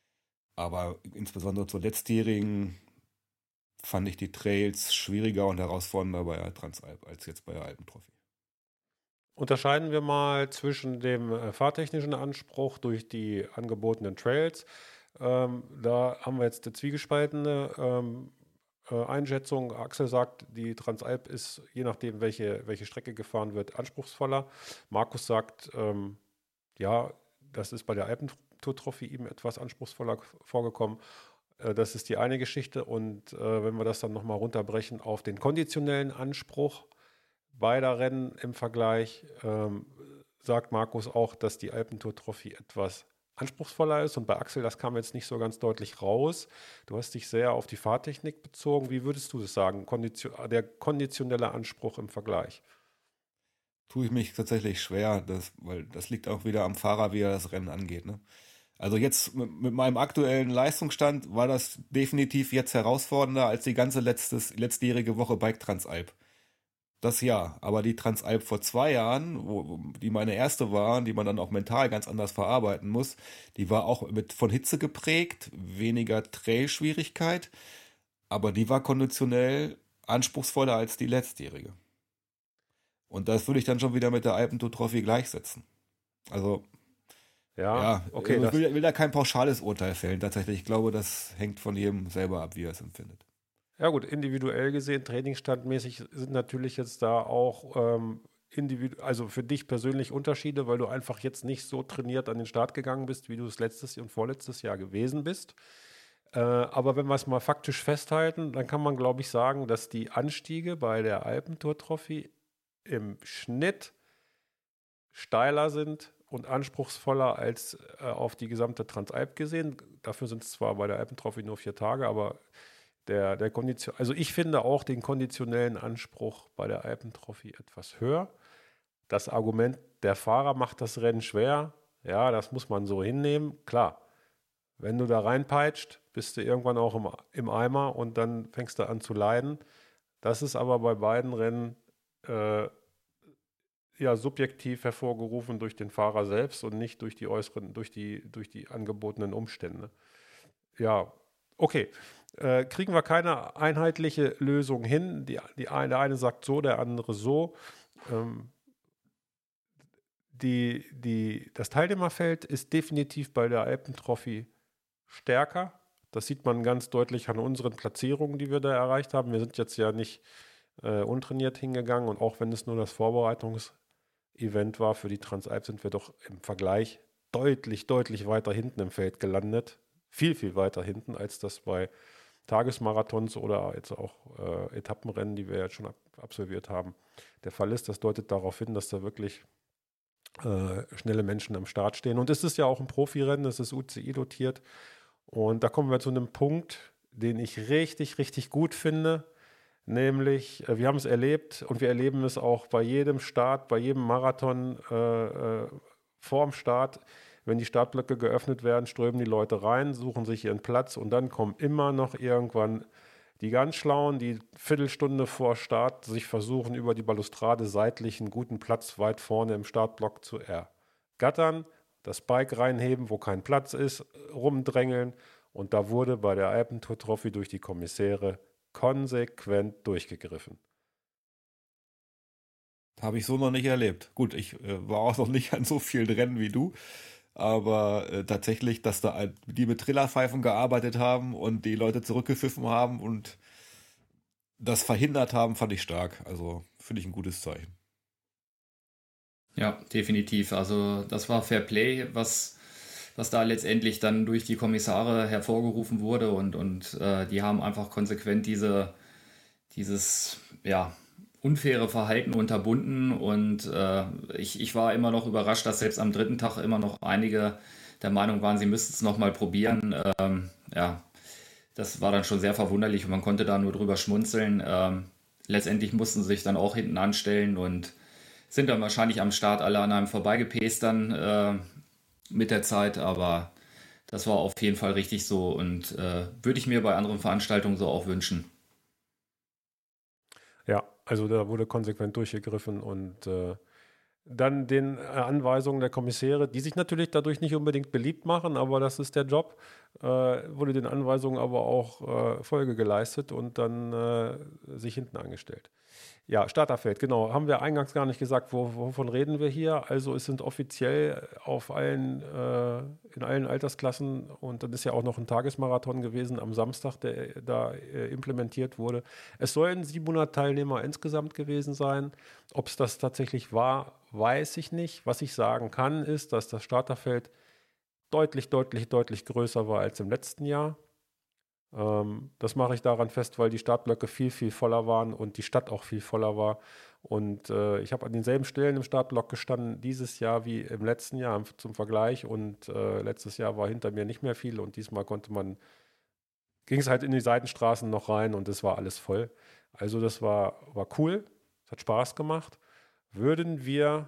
Aber insbesondere zur letztjährigen fand ich die Trails schwieriger und herausfordernder bei der Transalp als jetzt bei der Alpentrophy. Unterscheiden wir mal zwischen dem äh, fahrtechnischen Anspruch durch die angebotenen Trails. Ähm, da haben wir jetzt eine zwiegespaltene ähm, äh, Einschätzung. Axel sagt, die Transalp ist, je nachdem, welche, welche Strecke gefahren wird, anspruchsvoller. Markus sagt, ähm, ja, das ist bei der Alpentour-Trophy eben etwas anspruchsvoller vorgekommen. Äh, das ist die eine Geschichte. Und äh, wenn wir das dann nochmal runterbrechen auf den konditionellen Anspruch beider Rennen im Vergleich, ähm, sagt Markus auch, dass die Alpentour-Trophy etwas anspruchsvoller ist. Und bei Axel, das kam jetzt nicht so ganz deutlich raus. Du hast dich sehr auf die Fahrtechnik bezogen. Wie würdest du das sagen, Kondition, der konditionelle Anspruch im Vergleich? Tue ich mich tatsächlich schwer, das, weil das liegt auch wieder am Fahrer, wie er das Rennen angeht. Ne? Also jetzt mit, mit meinem aktuellen Leistungsstand war das definitiv jetzt herausfordernder als die ganze letztes, letztjährige Woche Bike Transalp. Das ja, aber die Transalp vor zwei Jahren, wo, die meine erste war, die man dann auch mental ganz anders verarbeiten muss, die war auch mit von Hitze geprägt, weniger Trail-Schwierigkeit, aber die war konditionell anspruchsvoller als die letztjährige. Und das würde ich dann schon wieder mit der Alpentour Trophy gleichsetzen. Also, Ja, ja, okay, ich das, will, will da kein pauschales Urteil fällen. Tatsächlich, ich glaube, das hängt von jedem selber ab, wie er es empfindet. ja gut, individuell gesehen, trainingsstandmäßig sind natürlich jetzt da auch ähm, individu also für dich persönlich Unterschiede, weil du einfach jetzt nicht so trainiert an den Start gegangen bist, wie du es letztes und vorletztes Jahr gewesen bist. Äh, aber wenn wir es mal faktisch festhalten, dann kann man, glaube ich, sagen, dass die Anstiege bei der Alpentour-Trophy im Schnitt steiler sind und anspruchsvoller als äh, auf die gesamte Transalp gesehen. Dafür sind es zwar bei der Alpentrophy nur vier Tage, aber der, der Kondition, also ich finde auch den konditionellen Anspruch bei der Alpentrophy etwas höher. Das Argument, der Fahrer macht das Rennen schwer, ja, das muss man so hinnehmen. Klar, wenn du da reinpeitscht, bist du irgendwann auch im, im Eimer und dann fängst du an zu leiden. Das ist aber bei beiden Rennen äh, ja subjektiv hervorgerufen durch den Fahrer selbst und nicht durch die äußeren, durch die, durch die angebotenen Umstände. Ja, Okay, äh, kriegen wir keine einheitliche Lösung hin. Die, die eine, der eine sagt so, der andere so. Ähm, die, die, das Teilnehmerfeld ist definitiv bei der Alpentrophy stärker. Das sieht man ganz deutlich an unseren Platzierungen, die wir da erreicht haben. Wir sind jetzt ja nicht äh, untrainiert hingegangen und auch wenn es nur das Vorbereitungsevent war für die Transalp, sind wir doch im Vergleich deutlich, deutlich weiter hinten im Feld gelandet. Viel, viel weiter hinten, als das bei Tagesmarathons oder jetzt auch äh, Etappenrennen, die wir jetzt schon ab absolviert haben, der Fall ist. Das deutet darauf hin, dass da wirklich äh, schnelle Menschen am Start stehen. Und es ist ja auch ein Profirennen, es ist U C I dotiert. Und da kommen wir zu einem Punkt, den ich richtig, richtig gut finde. Nämlich, äh, wir haben es erlebt und wir erleben es auch bei jedem Start, bei jedem Marathon äh, äh, vorm Start. Wenn die Startblöcke geöffnet werden, strömen die Leute rein, suchen sich ihren Platz und dann kommen immer noch irgendwann die ganz Schlauen, die Viertelstunde vor Start sich versuchen, über die Balustrade seitlich einen guten Platz weit vorne im Startblock zu ergattern, das Bike reinheben, wo kein Platz ist, rumdrängeln. Und da wurde bei der Alpentour Trophy durch die Kommissäre konsequent durchgegriffen. Habe ich so noch nicht erlebt. Gut, ich äh, war auch noch nicht an so vielen Rennen wie du. Aber äh, tatsächlich, dass da ein, die mit Trillerpfeifen gearbeitet haben und die Leute zurückgepfiffen haben und das verhindert haben, fand ich stark. Also finde ich ein gutes Zeichen. Ja, definitiv. Also das war Fair Play, was, was da letztendlich dann durch die Kommissare hervorgerufen wurde und, und äh, die haben einfach konsequent diese, dieses, ja, unfaire Verhalten unterbunden und äh, ich, ich war immer noch überrascht, dass selbst am dritten Tag immer noch einige der Meinung waren, sie müssten es nochmal probieren. Ähm, ja, das war dann schon sehr verwunderlich und man konnte da nur drüber schmunzeln. Ähm, letztendlich mussten sie sich dann auch hinten anstellen und sind dann wahrscheinlich am Start alle an einem vorbeigepest dann äh, mit der Zeit, aber das war auf jeden Fall richtig so und äh, würde ich mir bei anderen Veranstaltungen so auch wünschen. Ja, also da wurde konsequent durchgegriffen und äh, dann den äh, Anweisungen der Kommissäre, die sich natürlich dadurch nicht unbedingt beliebt machen, aber das ist der Job, äh, wurde den Anweisungen aber auch äh, Folge geleistet und dann äh, sich hinten angestellt. Ja, Starterfeld, genau. Haben wir eingangs gar nicht gesagt, wo, wovon reden wir hier? Also es sind offiziell auf allen, äh, in allen Altersklassen und dann ist ja auch noch ein Tagesmarathon gewesen am Samstag, der da äh, implementiert wurde. Es sollen siebenhundert Teilnehmer insgesamt gewesen sein. Ob es das tatsächlich war, weiß ich nicht. Was ich sagen kann, ist, dass das Starterfeld deutlich, deutlich, deutlich größer war als im letzten Jahr. Ähm, das mache ich daran fest, weil die Startblöcke viel, viel voller waren und die Stadt auch viel voller war. Und äh, ich habe an denselben Stellen im Startblock gestanden dieses Jahr wie im letzten Jahr zum Vergleich. Und äh, letztes Jahr war hinter mir nicht mehr viel und diesmal konnte man, ging es halt in die Seitenstraßen noch rein und es war alles voll. Also das war, war cool, es hat Spaß gemacht. Würden wir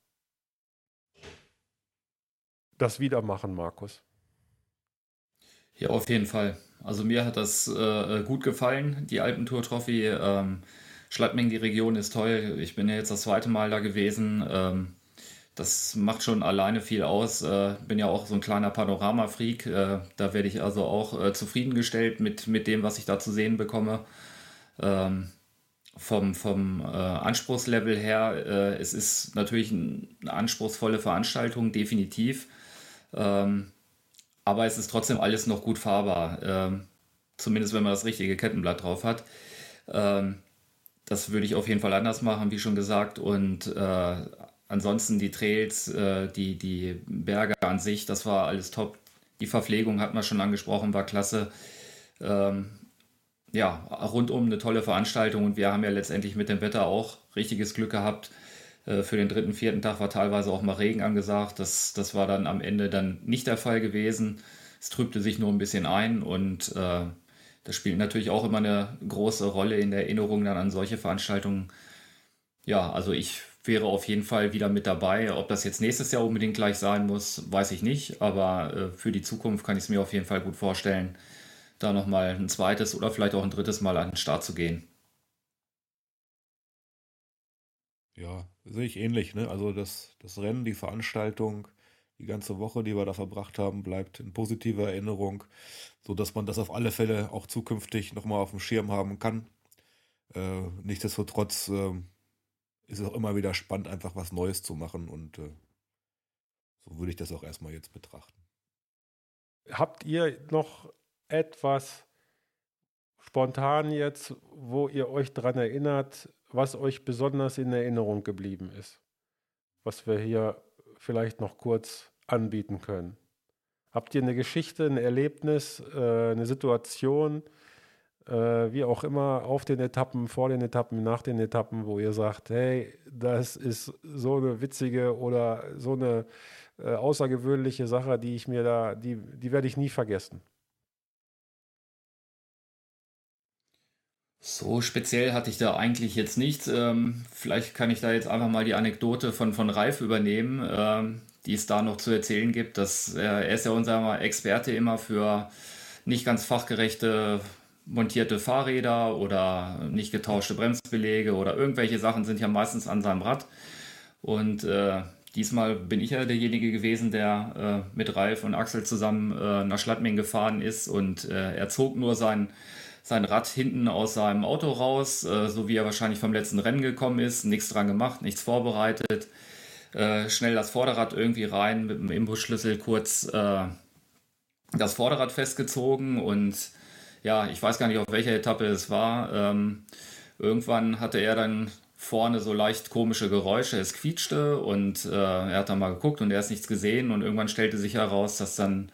das wieder machen, Markus? Ja, auf jeden Fall. Also mir hat das äh, gut gefallen, die Alpentour-Trophy. Ähm, Schladming, die Region ist toll. Ich bin ja jetzt das zweite Mal da gewesen. Ähm, das macht schon alleine viel aus. Äh, bin ja auch so ein kleiner Panorama-Freak. Äh, da werde ich also auch äh, zufriedengestellt mit, mit dem, was ich da zu sehen bekomme. Ähm, vom vom äh, Anspruchslevel her, äh, es ist natürlich ein, eine anspruchsvolle Veranstaltung, definitiv. Ähm, aber es ist trotzdem alles noch gut fahrbar. Ähm, zumindest wenn man das richtige Kettenblatt drauf hat. Ähm, das würde ich auf jeden Fall anders machen, wie schon gesagt. Und äh, ansonsten die Trails, äh, die, die Berge an sich, das war alles top. Die Verpflegung hat man schon angesprochen, war klasse. Ähm, ja, rundum eine tolle Veranstaltung und wir haben ja letztendlich mit dem Wetter auch richtiges Glück gehabt. Äh, für den dritten, vierten Tag war teilweise auch mal Regen angesagt. Das, das war dann am Ende dann nicht der Fall gewesen. Es trübte sich nur ein bisschen ein und äh, das spielt natürlich auch immer eine große Rolle in der Erinnerung dann an solche Veranstaltungen. Ja, also ich wäre auf jeden Fall wieder mit dabei. Ob das jetzt nächstes Jahr unbedingt gleich sein muss, weiß ich nicht. Aber äh, für die Zukunft kann ich es mir auf jeden Fall gut vorstellen, da nochmal ein zweites oder vielleicht auch ein drittes Mal an den Start zu gehen. Ja, sehe ich ähnlich, ne? Also das, das Rennen, die Veranstaltung, Die ganze Woche, die wir da verbracht haben, bleibt in positiver Erinnerung, sodass man das auf alle Fälle auch zukünftig nochmal auf dem Schirm haben kann. Äh, nichtsdestotrotz äh, ist es auch immer wieder spannend, einfach was Neues zu machen und äh, so würde ich das auch erstmal jetzt betrachten. Habt ihr noch etwas spontan jetzt, wo ihr euch dran erinnert, was euch besonders in Erinnerung geblieben ist? Was wir hier vielleicht noch kurz anbieten können. Habt ihr eine Geschichte, ein Erlebnis, äh, eine Situation, äh, wie auch immer, auf den Etappen, vor den Etappen, nach den Etappen, wo ihr sagt, hey, das ist so eine witzige oder so eine äh, außergewöhnliche Sache, die ich mir da, die, die werde ich nie vergessen. So speziell hatte ich da eigentlich jetzt nichts. Ähm, vielleicht kann ich da jetzt einfach mal die Anekdote von, von Ralf übernehmen, ähm, die es da noch zu erzählen gibt. Dass, äh, er ist ja unser Experte immer für nicht ganz fachgerechte montierte Fahrräder oder nicht getauschte Bremsbeläge oder irgendwelche Sachen sind ja meistens an seinem Rad. Und äh, diesmal bin ich ja derjenige gewesen, der äh, mit Ralf und Axel zusammen äh, nach Schladming gefahren ist und äh, er zog nur sein sein Rad hinten aus seinem Auto raus, äh, so wie er wahrscheinlich vom letzten Rennen gekommen ist, nichts dran gemacht, nichts vorbereitet, äh, schnell das Vorderrad irgendwie rein, mit dem Imbusschlüssel kurz äh, das Vorderrad festgezogen und ja, ich weiß gar nicht, auf welcher Etappe es war. Ähm, irgendwann hatte er dann vorne so leicht komische Geräusche, es quietschte und äh, er hat dann mal geguckt und er ist nichts gesehen und irgendwann stellte sich heraus, dass dann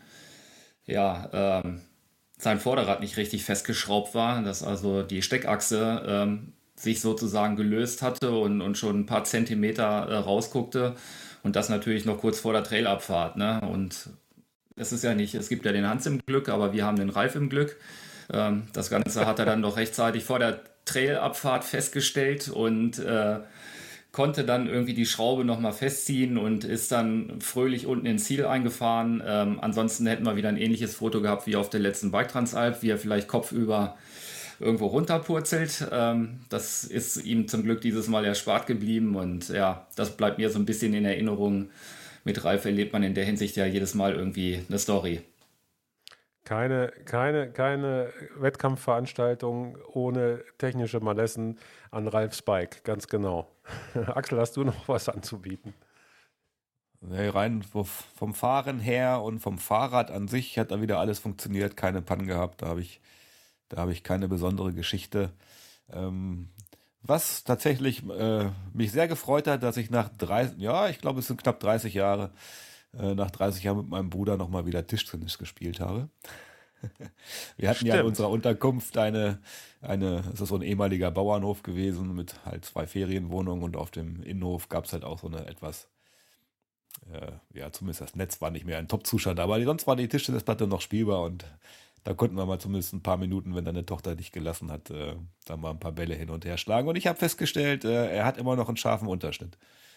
ja, ähm, sein Vorderrad nicht richtig festgeschraubt war, dass also die Steckachse ähm, sich sozusagen gelöst hatte und, und schon ein paar Zentimeter äh, rausguckte und das natürlich noch kurz vor der Trailabfahrt. Ne? Und es ist ja nicht, es gibt ja den Hans im Glück, aber wir haben den Ralf im Glück. Ähm, das Ganze hat er dann doch rechtzeitig vor der Trailabfahrt festgestellt und äh, konnte dann irgendwie die Schraube nochmal festziehen und ist dann fröhlich unten ins Ziel eingefahren. Ähm, ansonsten hätten wir wieder ein ähnliches Foto gehabt wie auf der letzten Bike Transalp, wie er vielleicht kopfüber irgendwo runterpurzelt. Ähm, das ist ihm zum Glück dieses Mal erspart geblieben und ja, das bleibt mir so ein bisschen in Erinnerung. Mit Ralf erlebt man in der Hinsicht ja jedes Mal irgendwie eine Story. Keine, keine, keine Wettkampfveranstaltung ohne technische Malessen an Ralfs Bike, ganz genau. Axel, hast du noch was anzubieten? Nee, rein vom Fahren her und vom Fahrrad an sich hat da wieder alles funktioniert, keine Pannen gehabt, da habe ich, da habe ich keine besondere Geschichte. Ähm, was tatsächlich äh, mich sehr gefreut hat, dass ich nach dreißig, ja, ich glaube es sind knapp dreißig Jahre, äh, nach dreißig Jahren mit meinem Bruder nochmal wieder Tischtennis gespielt habe. Wir hatten Stimmt. ja in unserer Unterkunft eine, eine, es ist so ein ehemaliger Bauernhof gewesen mit halt zwei Ferienwohnungen und auf dem Innenhof gab es halt auch so eine etwas, äh, ja zumindest das Netz war nicht mehr ein Top-Zustand, aber sonst war die Tischtennisplatte noch spielbar und da konnten wir mal zumindest ein paar Minuten, wenn deine Tochter dich gelassen hat, äh, da mal ein paar Bälle hin und her schlagen und ich habe festgestellt, äh, er hat immer noch einen scharfen Unterschnitt.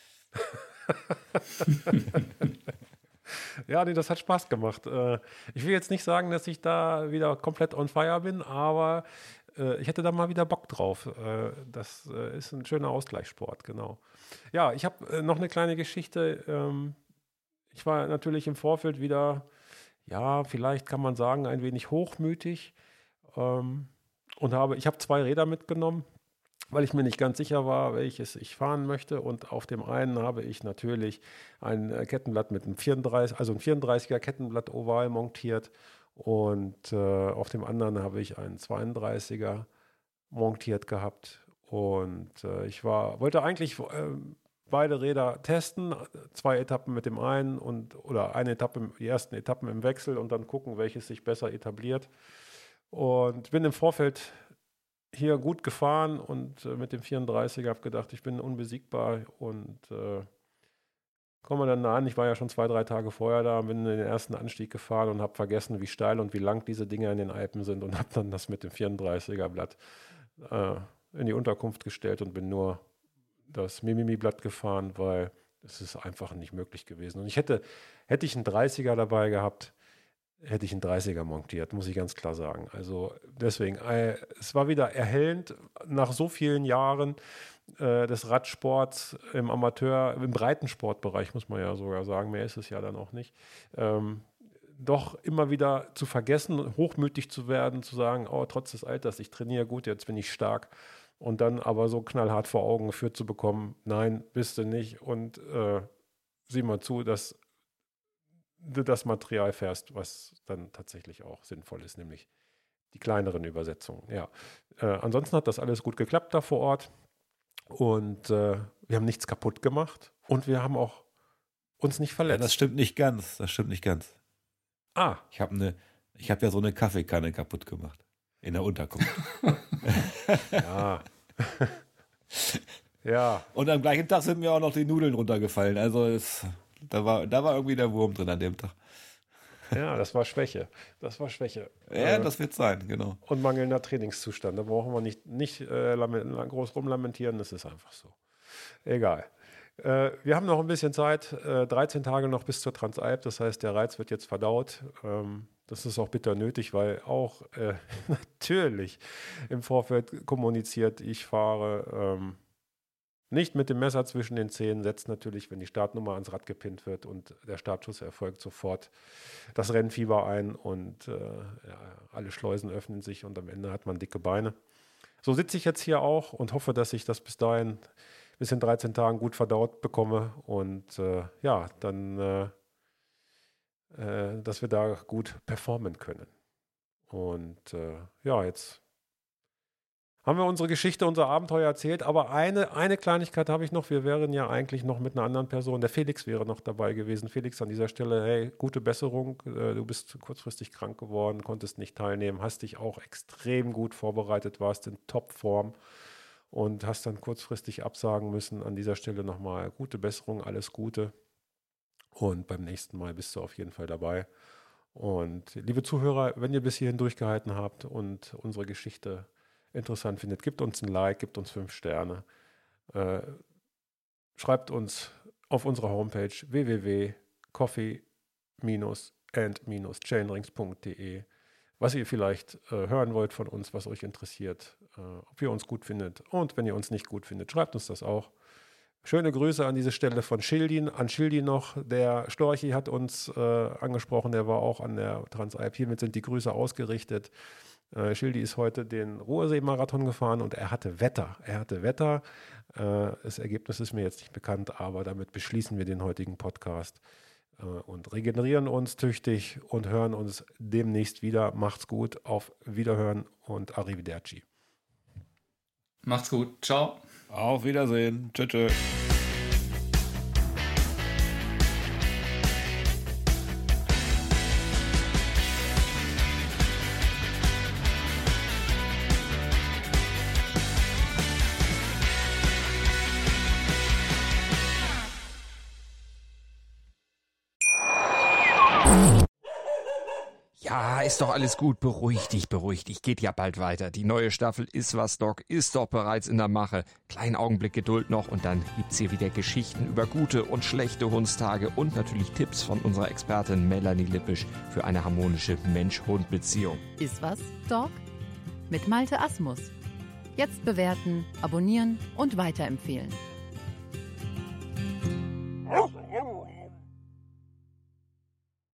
Ja, nee, das hat Spaß gemacht. Äh, Ich will jetzt nicht sagen, dass ich da wieder komplett on fire bin, aber äh, ich hätte da mal wieder Bock drauf. Äh, Das äh, ist ein schöner Ausgleichssport, genau. Ja, ich habe äh, noch eine kleine Geschichte. Ähm, Ich war natürlich im Vorfeld wieder, ja, vielleicht kann man sagen, ein wenig hochmütig ähm, und habe, ich habe zwei Räder mitgenommen, weil ich mir nicht ganz sicher war, welches ich fahren möchte. Und auf dem einen habe ich natürlich ein äh, Kettenblatt mit einem vierunddreißig, also ein vierunddreißiger Kettenblatt oval montiert. Und äh, auf dem anderen habe ich einen zweiunddreißiger montiert gehabt. Und äh, ich war, wollte eigentlich äh, beide Räder testen, zwei Etappen mit dem einen und oder eine Etappe, die ersten Etappen im Wechsel und dann gucken, welches sich besser etabliert. Und bin im Vorfeld hier gut gefahren und äh, mit dem vierunddreißiger habe gedacht, ich bin unbesiegbar und äh, komme dann an. Ich war ja schon zwei, drei Tage vorher da, bin in den ersten Anstieg gefahren und habe vergessen, wie steil und wie lang diese Dinger in den Alpen sind und habe dann das mit dem vierunddreißiger Blatt äh, in die Unterkunft gestellt und bin nur das Mimimi-Blatt gefahren, weil es ist einfach nicht möglich gewesen. Und ich hätte, hätte ich einen dreißiger dabei gehabt, hätte ich einen dreißiger montiert, muss ich ganz klar sagen. Also deswegen, äh, es war wieder erhellend nach so vielen Jahren äh, des Radsports im Amateur, im Breitensportbereich, muss man ja sogar sagen, mehr ist es ja dann auch nicht, ähm, doch immer wieder zu vergessen, hochmütig zu werden, zu sagen, oh, trotz des Alters, ich trainiere gut, jetzt bin ich stark. Und dann aber so knallhart vor Augen geführt zu bekommen, nein, bist du nicht. Und äh, sieh mal zu, dass du das Material fährst, was dann tatsächlich auch sinnvoll ist, nämlich die kleineren Übersetzungen. Ja. Äh, ansonsten hat das alles gut geklappt da vor Ort. Und äh, wir haben nichts kaputt gemacht. Und wir haben auch uns nicht verletzt. Ja, das stimmt nicht ganz. Das stimmt nicht ganz. Ah. Ich habe eine, ich habe ja so eine Kaffeekanne kaputt gemacht. In der Unterkunft. Ja. Ja. Und am gleichen Tag sind mir auch noch die Nudeln runtergefallen. Also es, da war, da war irgendwie der Wurm drin an dem Tag. Ja, das war Schwäche. Das war Schwäche. Ja, äh, das wird sein, genau. Und mangelnder Trainingszustand. Da brauchen wir nicht, nicht äh, groß rumlamentieren, das ist einfach so. Egal. Äh, wir haben noch ein bisschen Zeit, äh, dreizehn Tage noch bis zur Transalp, das heißt, der Reiz wird jetzt verdaut. Ähm, das ist auch bitter nötig, weil auch äh, natürlich im Vorfeld kommuniziert, ich fahre ähm, nicht mit dem Messer zwischen den Zähnen, setzt natürlich, wenn die Startnummer ans Rad gepinnt wird und der Startschuss erfolgt, sofort das Rennfieber ein und äh, ja, alle Schleusen öffnen sich und am Ende hat man dicke Beine. So sitze ich jetzt hier auch und hoffe, dass ich das bis dahin, bis in dreizehn Tagen gut verdaut bekomme und äh, ja, dann, äh, äh, dass wir da gut performen können. Und äh, ja, jetzt haben wir unsere Geschichte, unser Abenteuer erzählt, aber eine, eine Kleinigkeit habe ich noch. Wir wären ja eigentlich noch mit einer anderen Person, der Felix wäre noch dabei gewesen. Felix, an dieser Stelle, hey, gute Besserung. Du bist kurzfristig krank geworden, konntest nicht teilnehmen, hast dich auch extrem gut vorbereitet, warst in Topform und hast dann kurzfristig absagen müssen. An dieser Stelle nochmal gute Besserung, alles Gute. Und beim nächsten Mal bist du auf jeden Fall dabei. Und liebe Zuhörer, wenn ihr bis hierhin durchgehalten habt und unsere Geschichte interessant findet, gebt uns ein Like, gebt uns fünf Sterne. Äh, schreibt uns auf unserer Homepage w w w punkt coffee and chainrings punkt de, was ihr vielleicht äh, hören wollt von uns, was euch interessiert, äh, ob ihr uns gut findet. Und wenn ihr uns nicht gut findet, schreibt uns das auch. Schöne Grüße an diese Stelle von Schildin, an Schildi noch. Der Storchi hat uns äh, angesprochen, der war auch an der Transalp. Hiermit sind die Grüße ausgerichtet. Äh, Schildi ist heute den Ruhrsee-Marathon gefahren und er hatte Wetter. Er hatte Wetter. Äh, das Ergebnis ist mir jetzt nicht bekannt, aber damit beschließen wir den heutigen Podcast äh, und regenerieren uns tüchtig und hören uns demnächst wieder. Macht's gut, auf Wiederhören und Arrivederci. Macht's gut, ciao. Auf Wiedersehen. Tschö, tschö. Ja, ist doch alles gut. Beruhig dich, beruhig dich. Geht ja bald weiter. Die neue Staffel Ist was, Doc ist doch bereits in der Mache. Kleinen Augenblick Geduld noch und dann gibt's hier wieder Geschichten über gute und schlechte Hundstage und natürlich Tipps von unserer Expertin Melanie Lippisch für eine harmonische Mensch-Hund-Beziehung. Ist was, Doc? Mit Malte Asmus. Jetzt bewerten, abonnieren und weiterempfehlen.